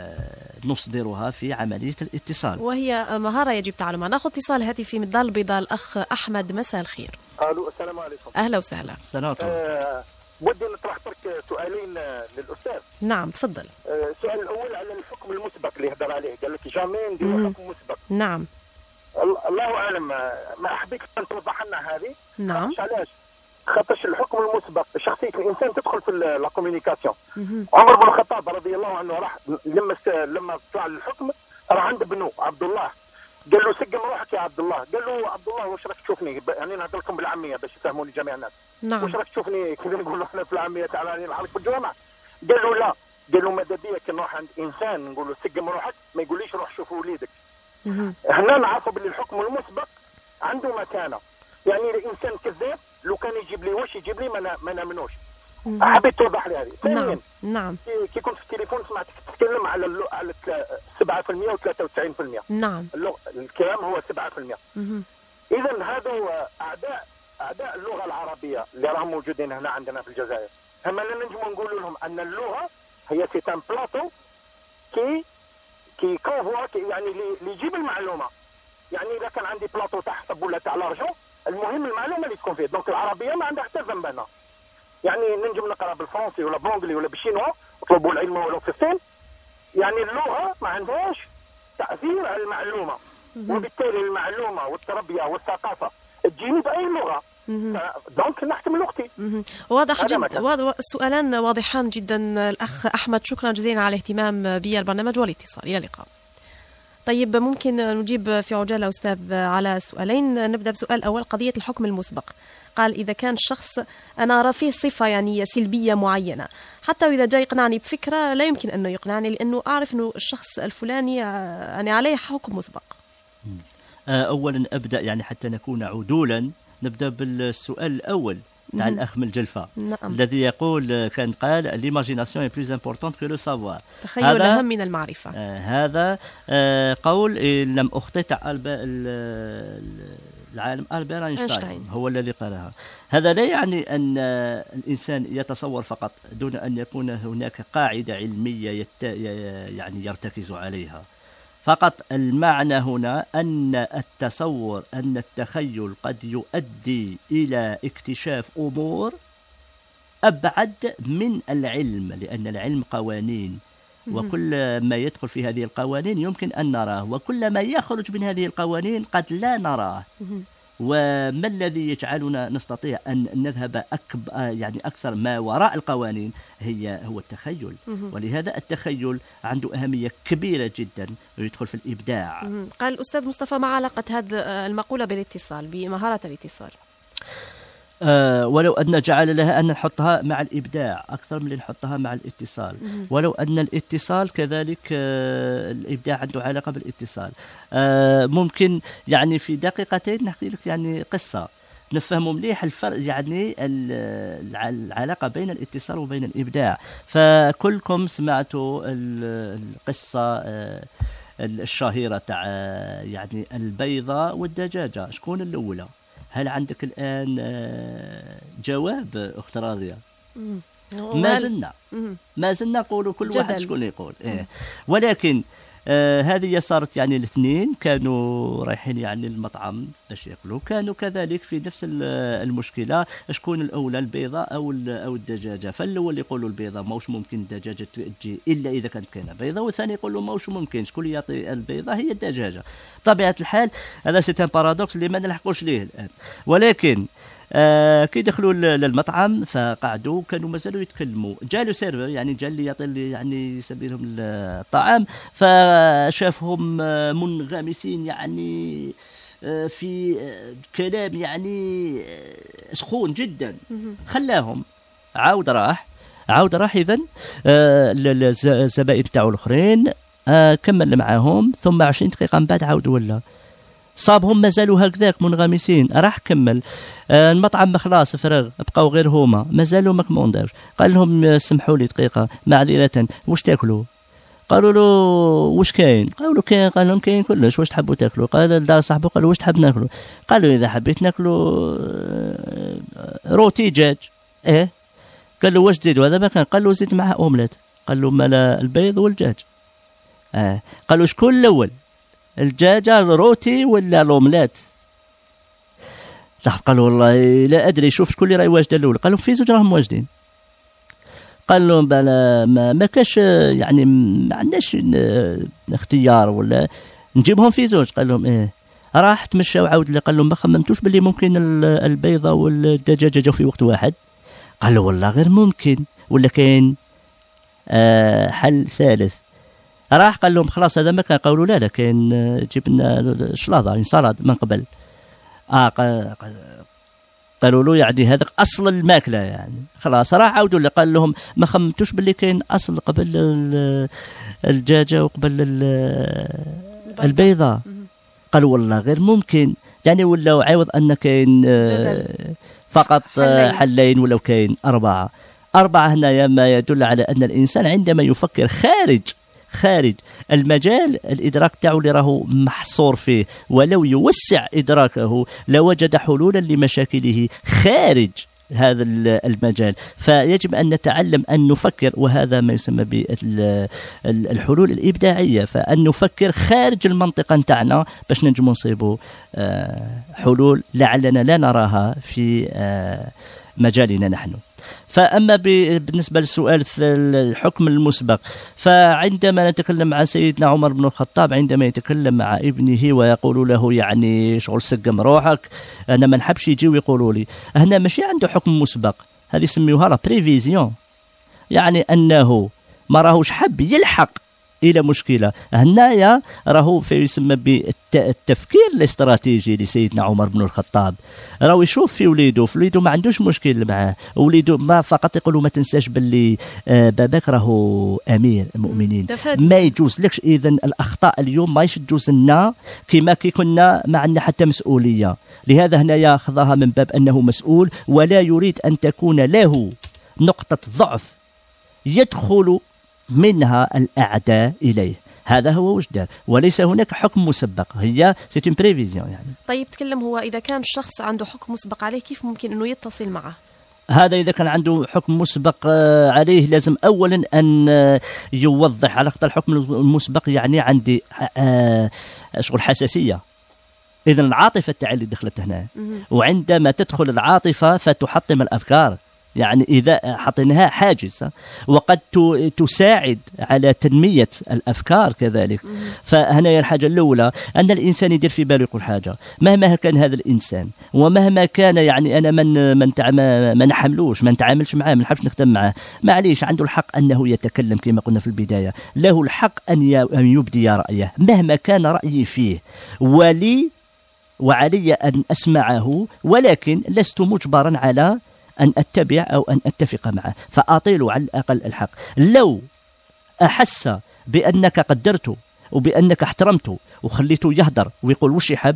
نصدرها في عملية الاتصال، وهي مهارة يجب تعلمها. ناخذ اتصال هاتفي من الدار البيضاء. الأخ أحمد، مساء الخير. الو، السلام عليكم. أهلا وسهلا. السلام عليكم. أه ودي نطرح لك سؤالين للأستاذ. نعم تفضل. أه السؤال الأول على الحكم المسبق اللي هضر عليه، قال لك جامي نديروا حكم مسبق. نعم. الله أعلم، ما أحبك أن توضح لنا هذه. نعم. علاش؟ خاطرش الحكم المسبق شخصية الإنسان تدخل في لا كوميونيكاسيون. عمر بن الخطاب رضي الله عنه راح لما لما طلع الحكم راح عند ابنه عبد الله، قال له سقم روحك يا عبد الله. قال له عبد الله واش راك تشوفني؟ يعني نهضر لكم بالعامية باش يفهموني جميع الناس. نعم. واش راك تشوفني كيف نقولوا احنا في العامية تاع راني نحرك في الجامع؟ قال له لا. قال له ماذا بيا كي نروح عند إنسان نقول له سقم روحك ما يقوليش روح شوف وليدك. هنا نعرفوا باللي الحكم المسبق عنده مكانه، يعني الانسان كذاب لو كان يجيب لي واش يجيب لي ما نامنوش. حبيت توضح لي هذه. ثانيا نعم كي كنت في التليفون سمعتك تتكلم على اللو... على سبعة بالمئة و ثلاثة وتسعين بالمئة. نعم اللغة الكلام هو سبعة بالمئة. اذا هذا اعداء اعداء اللغه العربيه اللي راهم موجودين هنا عندنا في الجزائر، اما نجم نقول لهم ان اللغه هي سيتان بلاطو كي كي كوفوا يعني اللي يجيب المعلومه. يعني اذا كان عندي بلاطو تاع حسب ولا تاع لارجو، المهم المعلومه اللي تكون فيه. دونك العربيه ما عندها حتى ذنب هنا. يعني ننجم نقرا بالفرنسي ولا بالانجلي ولا بالشينوا، اطلبوا العلم ولو في الصين. يعني اللغه ما عندهاش تاثير على المعلومه، وبالتالي المعلومه والتربيه والثقافه تجيني باي لغه. دونك نحكم لغتي. واضح جدا، السؤالان واضحان جدا. الاخ احمد، شكرا جزيلا على الاهتمام بالبرنامج والاتصال. الى اللقاء. طيب، ممكن نجيب في عجاله استاذ على سؤالين. نبدا بسؤال الاول، قضيه الحكم المسبق. قال اذا كان شخص انا ارى فيه صفه يعني سلبيه معينه، حتى واذا جاي يقنعني بفكره لا يمكن انه يقنعني لانه اعرف انه الشخص الفلاني يعني عليه حكم مسبق. اولا ابدا يعني حتى نكون عدولا، نبدا بالسؤال الاول تاع الاخ من الجلفه. نعم. الذي يقول كان قال ليماجيناسيون اي بلوز امبورطونت كو لو سافوار، تخيل اهم من المعرفه. آه هذا آه قول إن لم اخطئ تاع العالم ألبير أينشتاين هو الذي قالها. هذا لا يعني أن الإنسان يتصور فقط دون أن يكون هناك قاعدة علمية يت... يعني يرتكز عليها فقط. المعنى هنا أن التصور أن التخيل قد يؤدي إلى اكتشاف أمور أبعد من العلم، لأن العلم قوانين، وكل ما يدخل في هذه القوانين يمكن أن نراه، وكل ما يخرج من هذه القوانين قد لا نراه. وما الذي يجعلنا نستطيع أن نذهب أكب يعني أكثر ما وراء القوانين هي هو التخيل. ولهذا التخيل عنده أهمية كبيرة جدا ويدخل في الإبداع. قال الأستاذ مصطفى: ما علاقة هذه المقولة بالاتصال بمهارة الاتصال؟ أه ولو أن جعل لها أن نحطها مع الإبداع أكثر من نحطها مع الاتصال. ولو أن الاتصال كذلك أه الإبداع عنده علاقة بالاتصال. أه ممكن يعني في دقيقتين نحكي لك يعني قصة نفهم مليح الفرق يعني العلاقة بين الاتصال وبين الإبداع. فكلكم سمعتوا القصة أه الشهيرة تاع يعني البيضة والدجاجة، شكون الأولى؟ هل عندك الآن جواب أخت راضية؟ ما زلنا ما زلنا نقول كل واحد شكون يقول إيه. ولكن آه هذه صارت يعني الاثنين كانوا رايحين يعني المطعم باش ياكلوا، كانوا كذلك في نفس المشكله، شكون الاولى البيضه او او الدجاجه؟ فالاول يقولوا البيضه، موش ممكن الدجاجه تجي الا اذا كانت كاينه بيضه، والثاني يقول له موش ممكن، شكون يعطي البيضه؟ هي الدجاجه. بطبيعه الحال هذا سيت ان بارادوكس اللي ما نلحقوش ليه الان. ولكن آه كي دخلوا للمطعم فقعدوا كانوا مازالوا يتكلموا، جا له سيرفر يعني جا اللي يعطي اللي يعني يسبي لهم الطعام، فشافهم منغمسين يعني في كلام يعني سخون جدا، خلاهم عاود راح عاود راح اذن الزبائن تاعو الاخرين آه كمل معاهم، ثم عشرين دقيقه من بعد عاود ولا صابهم مازالوا هكذاك منغمسين، راح كمل آه المطعم خلاص فرغ، بقاو غير هما مازالوا ما كموندرش. قال لهم سمحوا لي دقيقه معذره، واش تاكلوا؟ قالوا له واش كاين؟ قالوا له كاين. قال لهم كاين كلش، واش تحبوا تاكلوا؟ قال لدار صاحبه قالوا واش تحب ناكلوا؟ قالوا اذا حبيت ناكلوا روتي دجاج. ايه قال له واش تزيدوا؟ هذا ما كان. قال له زيد معها اومليت. قال له مالا البيض والدجاج. اه قالوا شكون الاول، الدجاجه الروتي ولا الاومليت؟ قالوا والله لا ادري، شوف شكون اللي راهي واجده الاول. قال لهم في زوج راهم واجدين. قال لهم بلا ما, ما كاش يعني ما عندناش اختيار ولا نجيبهم في زوج. قال لهم ايه. راح تمشى وعاود. قال لهم ما خممتوش باللي ممكن البيضه والدجاجه جاوا في وقت واحد؟ قال له والله غير ممكن، ولا كاين آه حل ثالث؟ راح قال لهم خلاص هذا ما كان. قالوا لا لا كاين، جبنا شلاضه صالاد من قبل. اه قالوا له يعني هذا اصل الماكله يعني خلاص. راح عاودوا له قال لهم ما خممتوش باللي كاين اصل قبل الدجاجه وقبل البيضه؟ قالوا والله غير ممكن، يعني ولا عوض ان كاين فقط حلين ولو كاين اربعه. اربعه هنا ما يدل على ان الانسان عندما يفكر خارج خارج المجال الإدراك تاعو اللي راهو محصور فيه، ولو يوسع إدراكه لوجد حلولا لمشاكله خارج هذا المجال. فيجب أن نتعلم أن نفكر، وهذا ما يسمى بالحلول الإبداعية، فأن نفكر خارج المنطقة نتاعنا باش ننجم نصيبوا حلول لعلنا لا نراها في مجالنا نحن. فأما بالنسبة للسؤال الحكم المسبق، فعندما نتكلم عن سيدنا عمر بن الخطاب عندما يتكلم مع ابنه ويقول له يعني شغل سقم روحك، أنا ما نحبش يجيو يقولوا لي هنا ماشي عنده حكم مسبق، هذه يسميوها لا بريفيزيون، يعني أنه ما راهوش حب يلحق إلى مشكلة. هنايا راهو في يسمى بالتفكير الاستراتيجي لسيدنا عمر بن الخطاب، راهو يشوف في وليده، في وليده ما عندوش مشكل معاه، وليده ما فقط يقولوا ما تنساش باللي باباك راهو أمير المؤمنين، ما يجوز لكش إذن الأخطاء اليوم ما يجوز لنا كما كي كنا ما عندنا حتى مسؤولية. لهذا هنايا أخذها من باب أنه مسؤول ولا يريد أن تكون له نقطة ضعف يدخل منها الأعداء إليه. هذا هو وجدان، وليس هناك حكم مسبق، هي سيت اون بريفيزيون يعني. طيب تكلم، هو إذا كان الشخص عنده حكم مسبق عليه كيف ممكن أنه يتصل معه؟ هذا إذا كان عنده حكم مسبق عليه لازم أولا أن يوضح على خاطر الحكم المسبق يعني عندي شغل حساسية، إذن العاطفة تاع اللي دخلت هنا، وعندما تدخل العاطفة فتحطم الأفكار، يعني إذا حطيناها حاجز، وقد تساعد على تنمية الأفكار كذلك. فهنا الحاجة الأولى أن الإنسان يدير في باله كل حاجة مهما كان هذا الإنسان، ومهما كان يعني أنا من من ما نحملوش ما نتعاملش معاه ما نحبش نخدم معاه، معليش عنده الحق أنه يتكلم كما قلنا في البداية، له الحق أن يبدي رأيه مهما كان رأيي فيه، ولي وعلي أن أسمعه، ولكن لست مجبرا على أن أتبع أو أن أتفق معه، فأطيل على الأقل الحق. لو أحس بأنك قدرته وبأنك احترمته وخليته يهدر ويقول وش يحب،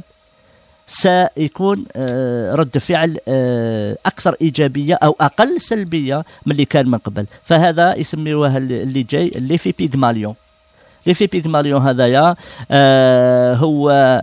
سيكون رد فعل أكثر إيجابية أو أقل سلبية من اللي كان من قبل. فهذا يسميوه اللي جاي اللي في بيغماليون. اللي في بيغماليون هذايا هو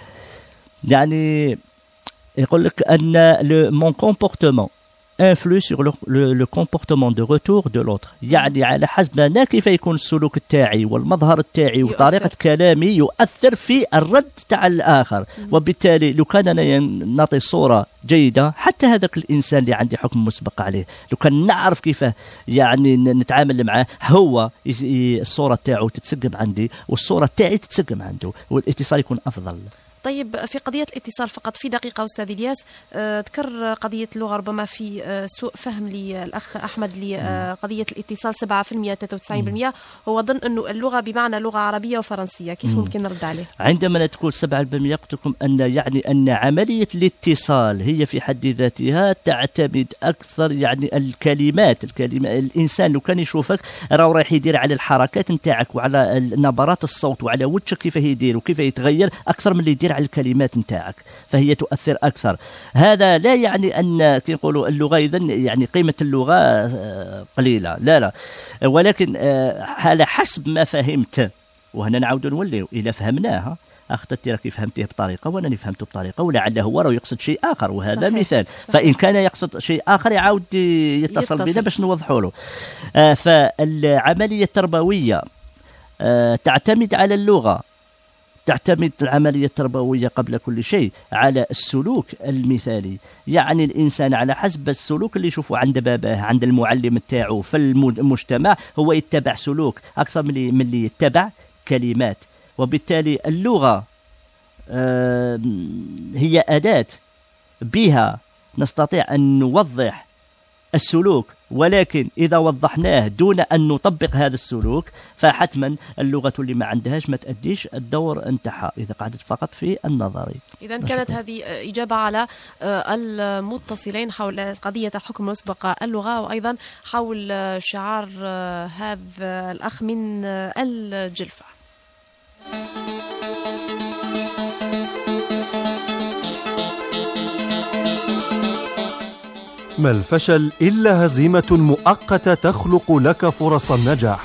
يعني يقول لك أن mon comportement influe sur le, le, le comportement de retour de l'autre. يعني على حسب أنا كيف يكون السلوك التاعي والمظهر التاعي وطريقة كلامي يؤثر في الرد تاع الآخر. وبالتالي لو كان أنا نعطي صورة جيدة حتى هذاك الإنسان اللي عندي حكم مسبق عليه، لو كان نعرف كيف يعني نتعامل معه، هو الصورة تاعو تتسقم عندي والصورة تاعي تتسقم عنده، والاتصال يكون أفضل. طيب في قضية الاتصال فقط في دقيقة أستاذ إلياس، أه تكرر قضية اللغة ربما في أه سوء فهم للأخ أحمد لقضية الاتصال سبعة بالمئة ثلاثة وتسعين بالمئة، هو ظن أنه اللغة بمعنى لغة عربية وفرنسية، كيف مم. ممكن نرد عليه؟ عندما تقول سبعة بالمئة قلت لكم أن يعني أن عملية الاتصال هي في حد ذاتها تعتمد أكثر يعني الكلمات الكلمات الإنسان لو كان يشوفك راه رايح يدير على الحركات نتاعك وعلى نبرات الصوت وعلى وجهك كيف يدير وكيف يتغير أكثر من اللي يدير على الكلمات نتاعك، فهي تؤثر أكثر. هذا لا يعني أن كي نقولوا اللغة إذن يعني قيمة اللغة قليلة، لا لا، ولكن على حسب ما فهمت، وهنا نعود نولي إلى فهمناها أخذت راكي فهمتيه بطريقة وأنا فهمته بطريقة، ولعله هو راه يقصد شيء آخر، وهذا صحيح. مثال صحيح. فإن كان يقصد شيء آخر يعاود يتصل, يتصل. بنا باش نوضحوا له. آه فالعملية التربوية آه تعتمد على اللغة، تعتمد العملية التربوية قبل كل شيء على السلوك المثالي، يعني الإنسان على حسب السلوك اللي يشوفه عند باباه عند المعلم تاعو في المجتمع هو يتبع سلوك أكثر من اللي يتبع كلمات. وبالتالي اللغة آه هي أداة بها نستطيع أن نوضح السلوك، ولكن إذا وضحناه دون أن نطبق هذا السلوك فحتما اللغة اللي ما عندهاش ما تأديش الدور انتحى إذا قعدت فقط في النظري. إذا كانت هذه إجابة على المتصلين حول قضية الحكم المسبق اللغة، وأيضا حول شعار هذا الأخ من الجلفة. ما الفشل إلا هزيمة مؤقتة تخلق لك فرص النجاح.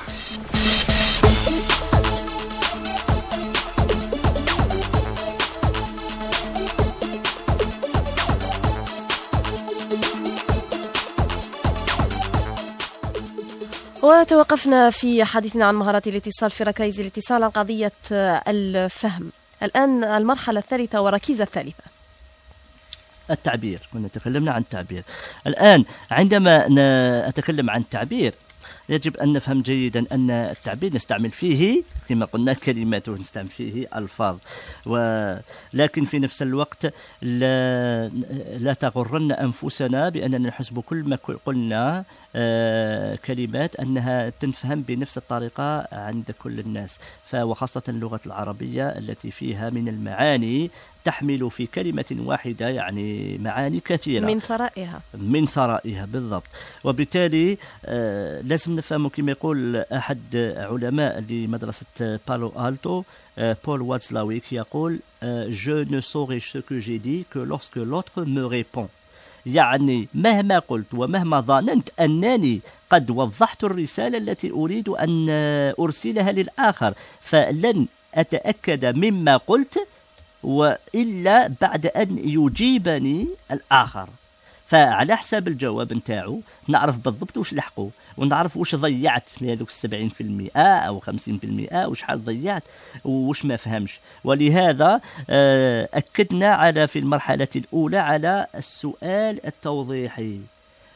وتوقفنا في حديثنا عن مهارات الاتصال في ركائز الاتصال عن قضية الفهم. الآن المرحلة الثالثة وركيزة الثالثة التعبير. كنا تكلمنا عن التعبير. الآن عندما أتكلم عن التعبير يجب أن نفهم جيدا أن التعبير نستعمل فيه كما قلنا كلمات ونستعمل فيه ألفاظ، ولكن في نفس الوقت لا, لا تغرن أنفسنا بأننا نحسب كل ما قلنا آه كلمات أنها تنفهم بنفس الطريقة عند كل الناس، وخاصة اللغة العربية التي فيها من المعاني تحمل في كلمة واحدة يعني معاني كثيرة من ثرائها من ثرائها بالضبط. وبالتالي آه لازم نفهم كما يقول أحد علماء لمدرسة بالو ألتو آه بول واتسلاويك يقول آه Je ne saurai ce que j'ai dit que lorsque l'autre me répond. يعني مهما قلت ومهما ظننت أنني قد وضحت الرسالة التي أريد أن أرسلها للآخر فلن أتأكد مما قلت وإلا بعد أن يجيبني الآخر، فعلى حساب الجواب نتاعو نعرف بالضبط وش لحقه ونعرف وش ضيعت من هذوك السبعين في المئة أو خمسين في المئة وش حال ضيعت وش ما فهمش. ولهذا أكدنا على في المرحلة الأولى على السؤال التوضيحي.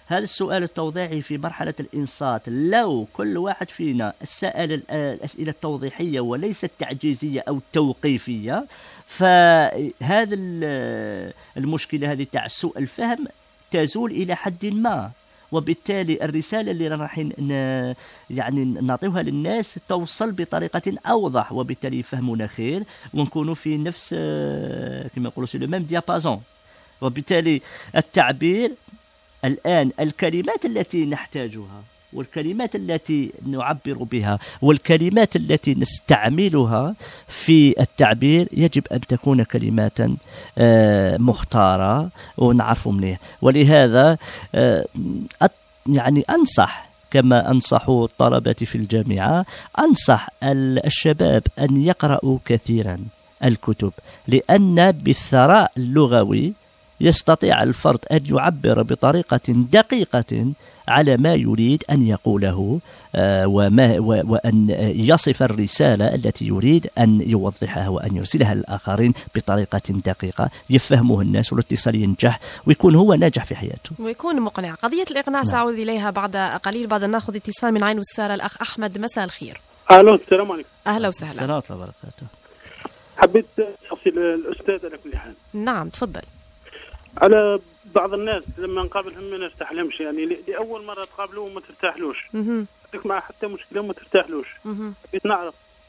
هذا السؤال التوضيحي في مرحلة الإنصات، لو كل واحد فينا سأل الأسئلة التوضيحية وليس التعجيزية أو التوقيفية، فهذا المشكلة هذه تاع سوء الفهم تزول إلى حد ما، وبالتالي الرسالة اللي راح يعني نعطيها للناس توصل بطريقة أوضح، وبالتالي يفهمونا خير ونكونوا في نفس كما يقولوا سي لو ميم ديابازون. وبالتالي التعبير الآن، الكلمات التي نحتاجها والكلمات التي نعبر بها والكلمات التي نستعملها في التعبير يجب أن تكون كلمات مختارة ونعرف منها. ولهذا يعني أنصح كما أنصح الطلبة في الجامعة، أنصح الشباب أن يقرأوا كثيرا الكتب، لأن بالثراء اللغوي يستطيع الفرد أن يعبر بطريقة دقيقة على ما يريد أن يقوله وما وأن يصف الرسالة التي يريد أن يوضحها وأن يرسلها للآخرين بطريقة دقيقة يفهمه الناس والاتصال ينجح ويكون هو ناجح في حياته ويكون مقنع. قضية الإقناع نعم. سأعود إليها بعد قليل، بعد أن نأخذ اتصال من عين والسارة. الأخ أحمد، مساء الخير. أهلا، السلام عليكم. أهلا وسهلا. السلام ورحمة الله وبركاته. حبيت أصل الأستاذ على كل حال. نعم تفضل. على بعض الناس لما نقابلهم ما نرتاحلهمش، يعني لأول مرة تقابلوه ما ترتاحلوش، عندك معه حتى مشكلة ما ترتاحلوش. حبيت نعرف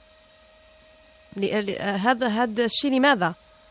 هذا هذا الشيء لماذا؟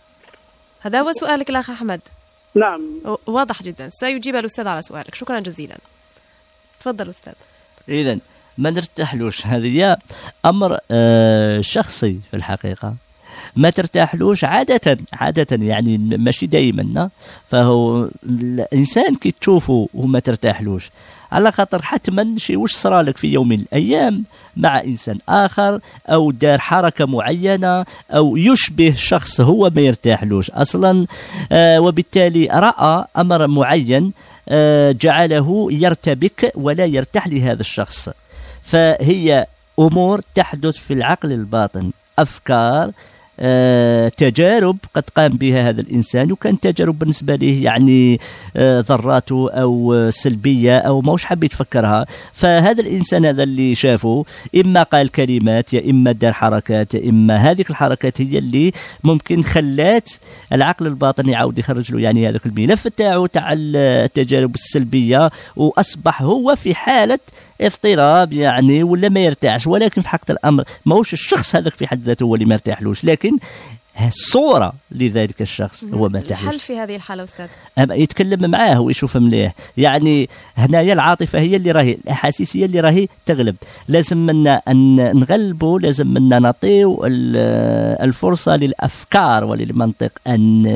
هذا هو سؤالك الأخ أحمد؟ نعم واضح جدا، سيجيب الأستاذ على سؤالك. شكرا جزيلا. تفضل أستاذ. إذن ما نرتاحلوش هذه أمر آه شخصي في الحقيقة، ما ترتاحلوش عادة عادة يعني ماشي دائما، فهو الإنسان كي تشوفه وما ترتاحلوش على خاطر حتما شي وش صرالك في يوم من الأيام مع إنسان آخر أو دار حركة معينة أو يشبه شخص هو ما يرتاحلوش أصلا، آه وبالتالي رأى أمر معين آه جعله يرتبك ولا يرتاح لهذا الشخص. فهي أمور تحدث في العقل الباطن، أفكار آه، تجارب قد قام بها هذا الإنسان، وكان تجارب بالنسبة له يعني آه، ذراته أو سلبية أو موش حاب يتفكرها. فهذا الإنسان هذا اللي شافه إما قال كلمات يا إما دار حركات يا إما هذه الحركات هي اللي ممكن خلات العقل الباطني يعاود يخرج له يعني هذاك الملف تاعو تاع التجارب السلبية، وأصبح هو في حالة اضطراب يعني ولا ما يرتاحش. ولكن في حقيقة الأمر ماهوش الشخص هذاك في حد ذاته هو اللي ما يرتاحلوش، لكن الصورة لذلك الشخص هو ما يرتاحلوش. الحل في هذه الحالة أستاذ يتكلم معاه ويشوف مليح. يعني هنايا العاطفة هي اللي راهي، الأحاسيس هي اللي راهي تغلب. لازم منا أن نغلبه، لازم منا نعطيه الفرصة للأفكار وللمنطق أن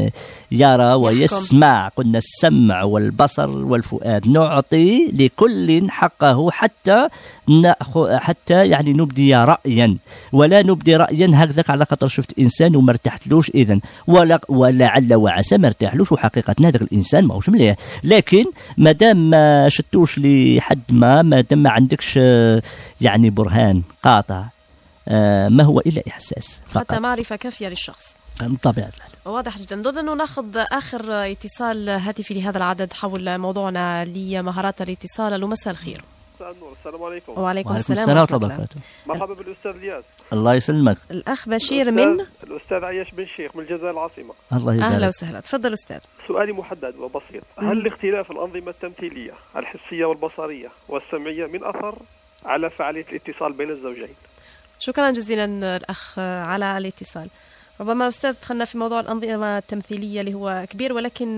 يرى ويسمع. قلنا السمع والبصر والفؤاد، نعطي لكل حقه حتى نأخذ حتى يعني نبدي رأيا، ولا نبدي رأيا هكذاك على خاطر شفت إنسان وما ارتحتلوش إذن ولا ولعل وعسى ما ارتاحلوش، وحقيقة هذاك الإنسان ماهوش مليح. لكن ما دام ما شتوش لحد ما ما دام ما عندكش يعني برهان قاطع ما هو إلا إحساس فقط، حتى معرفة كافية للشخص طبيعة. واضح جدا. نود أن نأخذ آخر اتصال هاتفي لهذا العدد حول موضوعنا لمهارات الاتصال. مساء الخير. السلام عليكم. وعليكم السلام ورحمة الله وبركاته. مرحبا بالأستاذ الياس. الله يسلمك. الأخ بشير من الأستاذ عياش بن شيخ من الجزائر العاصمة. الله يبارك. أهلا وسهلا، تفضل أستاذ. سؤالي محدد وبسيط، هل اختلاف الأنظمة التمثيلية الحسية والبصرية والسمعية من أثر على فعالية الاتصال بين الزوجين؟ شكرا جزيلا الأخ على الاتصال. ربما أستاذ دخلنا في موضوع الأنظمة التمثيلية اللي هو كبير، ولكن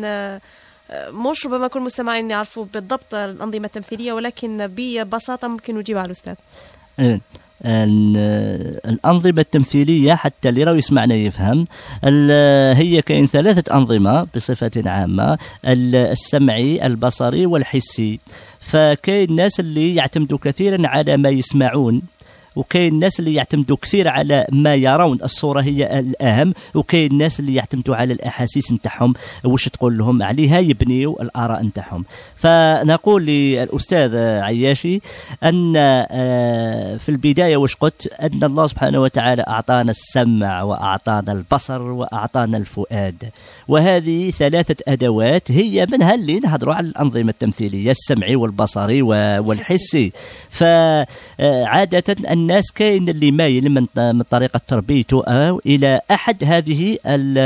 مش ربما كل مستمعين يعرفوا بالضبط الأنظمة التمثيلية، ولكن ببساطة ممكن نجيب على الأستاذ. الأنظمة التمثيلية حتى اللي راهو يسمعنا يفهم، هي كاين ثلاثة أنظمة بصفة عامة، السمعي البصري والحسي. فكاين الناس اللي يعتمدوا كثيرا على ما يسمعون وكاين الناس اللي يعتمدوا كثير على ما يرون الصورة هي الأهم، وكاين الناس اللي يعتمدوا على الأحاسيس نتاعهم واش تقول لهم عليها يبنيوا الآراء نتاعهم. فنقول للأستاذ عياشي أن في البداية واش قلت أن الله سبحانه وتعالى أعطانا السمع وأعطانا البصر وأعطانا الفؤاد، وهذه ثلاثة أدوات هي منها اللي نهضروا على الأنظمة التمثيلية السمعي والبصري والحسي. فعادة الناس كاين اللي مايل من من طريقة تربيته إلى أحد هذه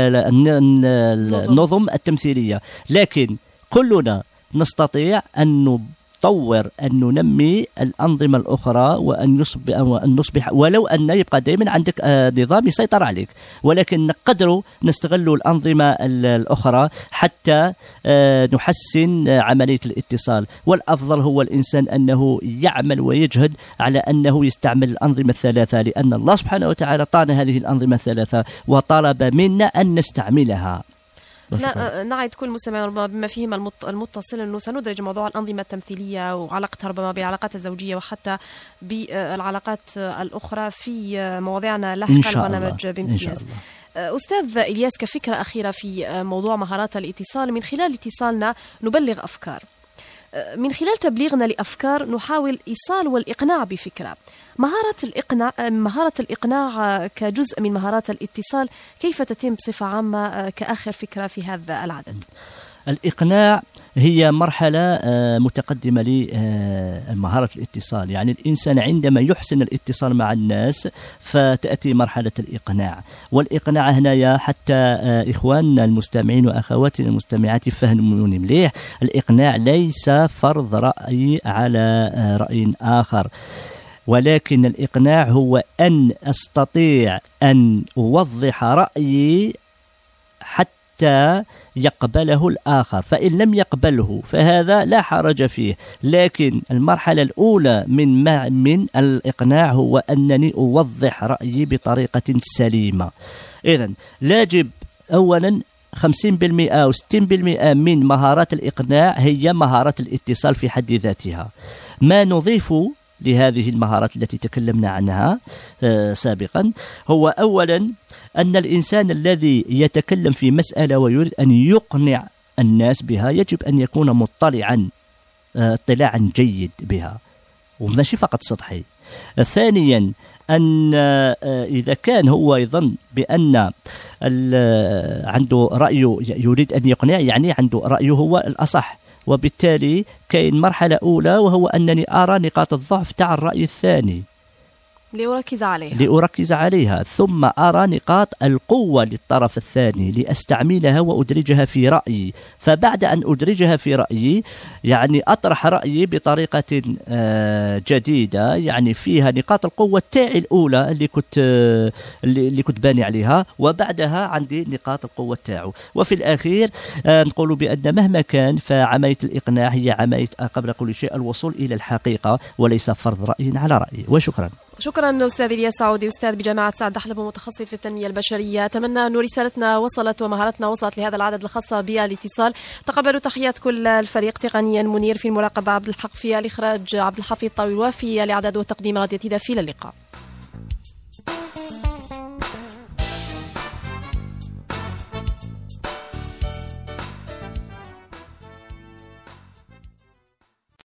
النظم التمثيلية، لكن كلنا نستطيع أن نطور أن ننمي الأنظمة الأخرى وأن يصبح, وأن نصبح ولو أن يبقى دائما عندك نظام يسيطر عليك، ولكن نقدروا نستغل الأنظمة الأخرى حتى نحسن عملية الاتصال. والأفضل هو الإنسان أنه يعمل ويجهد على أنه يستعمل الأنظمة الثلاثة، لأن الله سبحانه وتعالى طعنا هذه الأنظمة الثلاثة وطلب منا أن نستعملها. لا نعد كل مستمع ربما بما فيهم المتصل أنه سندرج موضوع الأنظمة التمثيلية وعلاقتها ربما بالعلاقات الزوجية وحتى بالعلاقات الأخرى في مواضيعنا لاحقا البرنامج بامتياز. أستاذ إلياس، كفكرة أخيرة في موضوع مهارات الاتصال، من خلال اتصالنا نبلغ أفكار، من خلال تبليغنا لأفكار نحاول إيصال والإقناع بفكرة. مهارة الإقناع مهارة الإقناع كجزء من مهارات الاتصال كيف تتم بصفة عامة كآخر فكرة في هذا العدد؟ الإقناع هي مرحلة متقدمة لمهارة الاتصال، يعني الإنسان عندما يحسن الاتصال مع الناس فتأتي مرحلة الإقناع. والإقناع هنا حتى إخواننا المستمعين وأخواتنا المستمعات فهموني مليح، الإقناع ليس فرض رأي على رأي آخر، ولكن الإقناع هو أن أستطيع أن أوضح رأيي حتى يقبله الآخر، فإن لم يقبله فهذا لا حرج فيه. لكن المرحلة الأولى من من الإقناع هو أنني أوضح رأيي بطريقة سليمة. إذن لاجب أولا خمسين بالمئة أو ستين بالمئة من مهارات الإقناع هي مهارات الاتصال في حد ذاتها. ما نضيف لهذه المهارات التي تكلمنا عنها سابقا هو أولا أن الإنسان الذي يتكلم في مسألة ويريد أن يقنع الناس بها يجب أن يكون مطلعا اطلاعا جيد بها وماشي فقط سطحي. ثانيا أن إذا كان هو يظن بأن عنده رأي يريد أن يقنع، يعني عنده رأيه هو الأصح، وبالتالي كاين مرحلة أولى وهو أنني أرى نقاط الضعف تاع الرأي الثاني لأركز عليها لأركز عليها ثم أرى نقاط القوة للطرف الثاني لأستعملها وأدرجها في رأيي. فبعد أن أدرجها في رأيي يعني أطرح رأيي بطريقة جديدة يعني فيها نقاط القوة تاعي الأولى اللي كنت اللي كنت باني عليها، وبعدها عندي نقاط القوة تاعو. وفي الأخير نقول بأن مهما كان فعملية الإقناع هي عملية قبل كل شيء الوصول إلى الحقيقة وليس فرض رأي على رأي. وشكرا. شكرا أستاذ إلياس سعودي، أستاذ بجامعة سعد دحلب ومتخصص في التنمية البشرية. أتمنى أن رسالتنا وصلت ومهارتنا وصلت لهذا العدد الخاصة بالاتصال. تقبلوا تحيات كل الفريق، تقنيا منير، في المراقبة عبد الحق، في الإخراج عبد الحفيظ طاوي، وفي الإعداد والتقديم رادية تيدا. في اللقاء.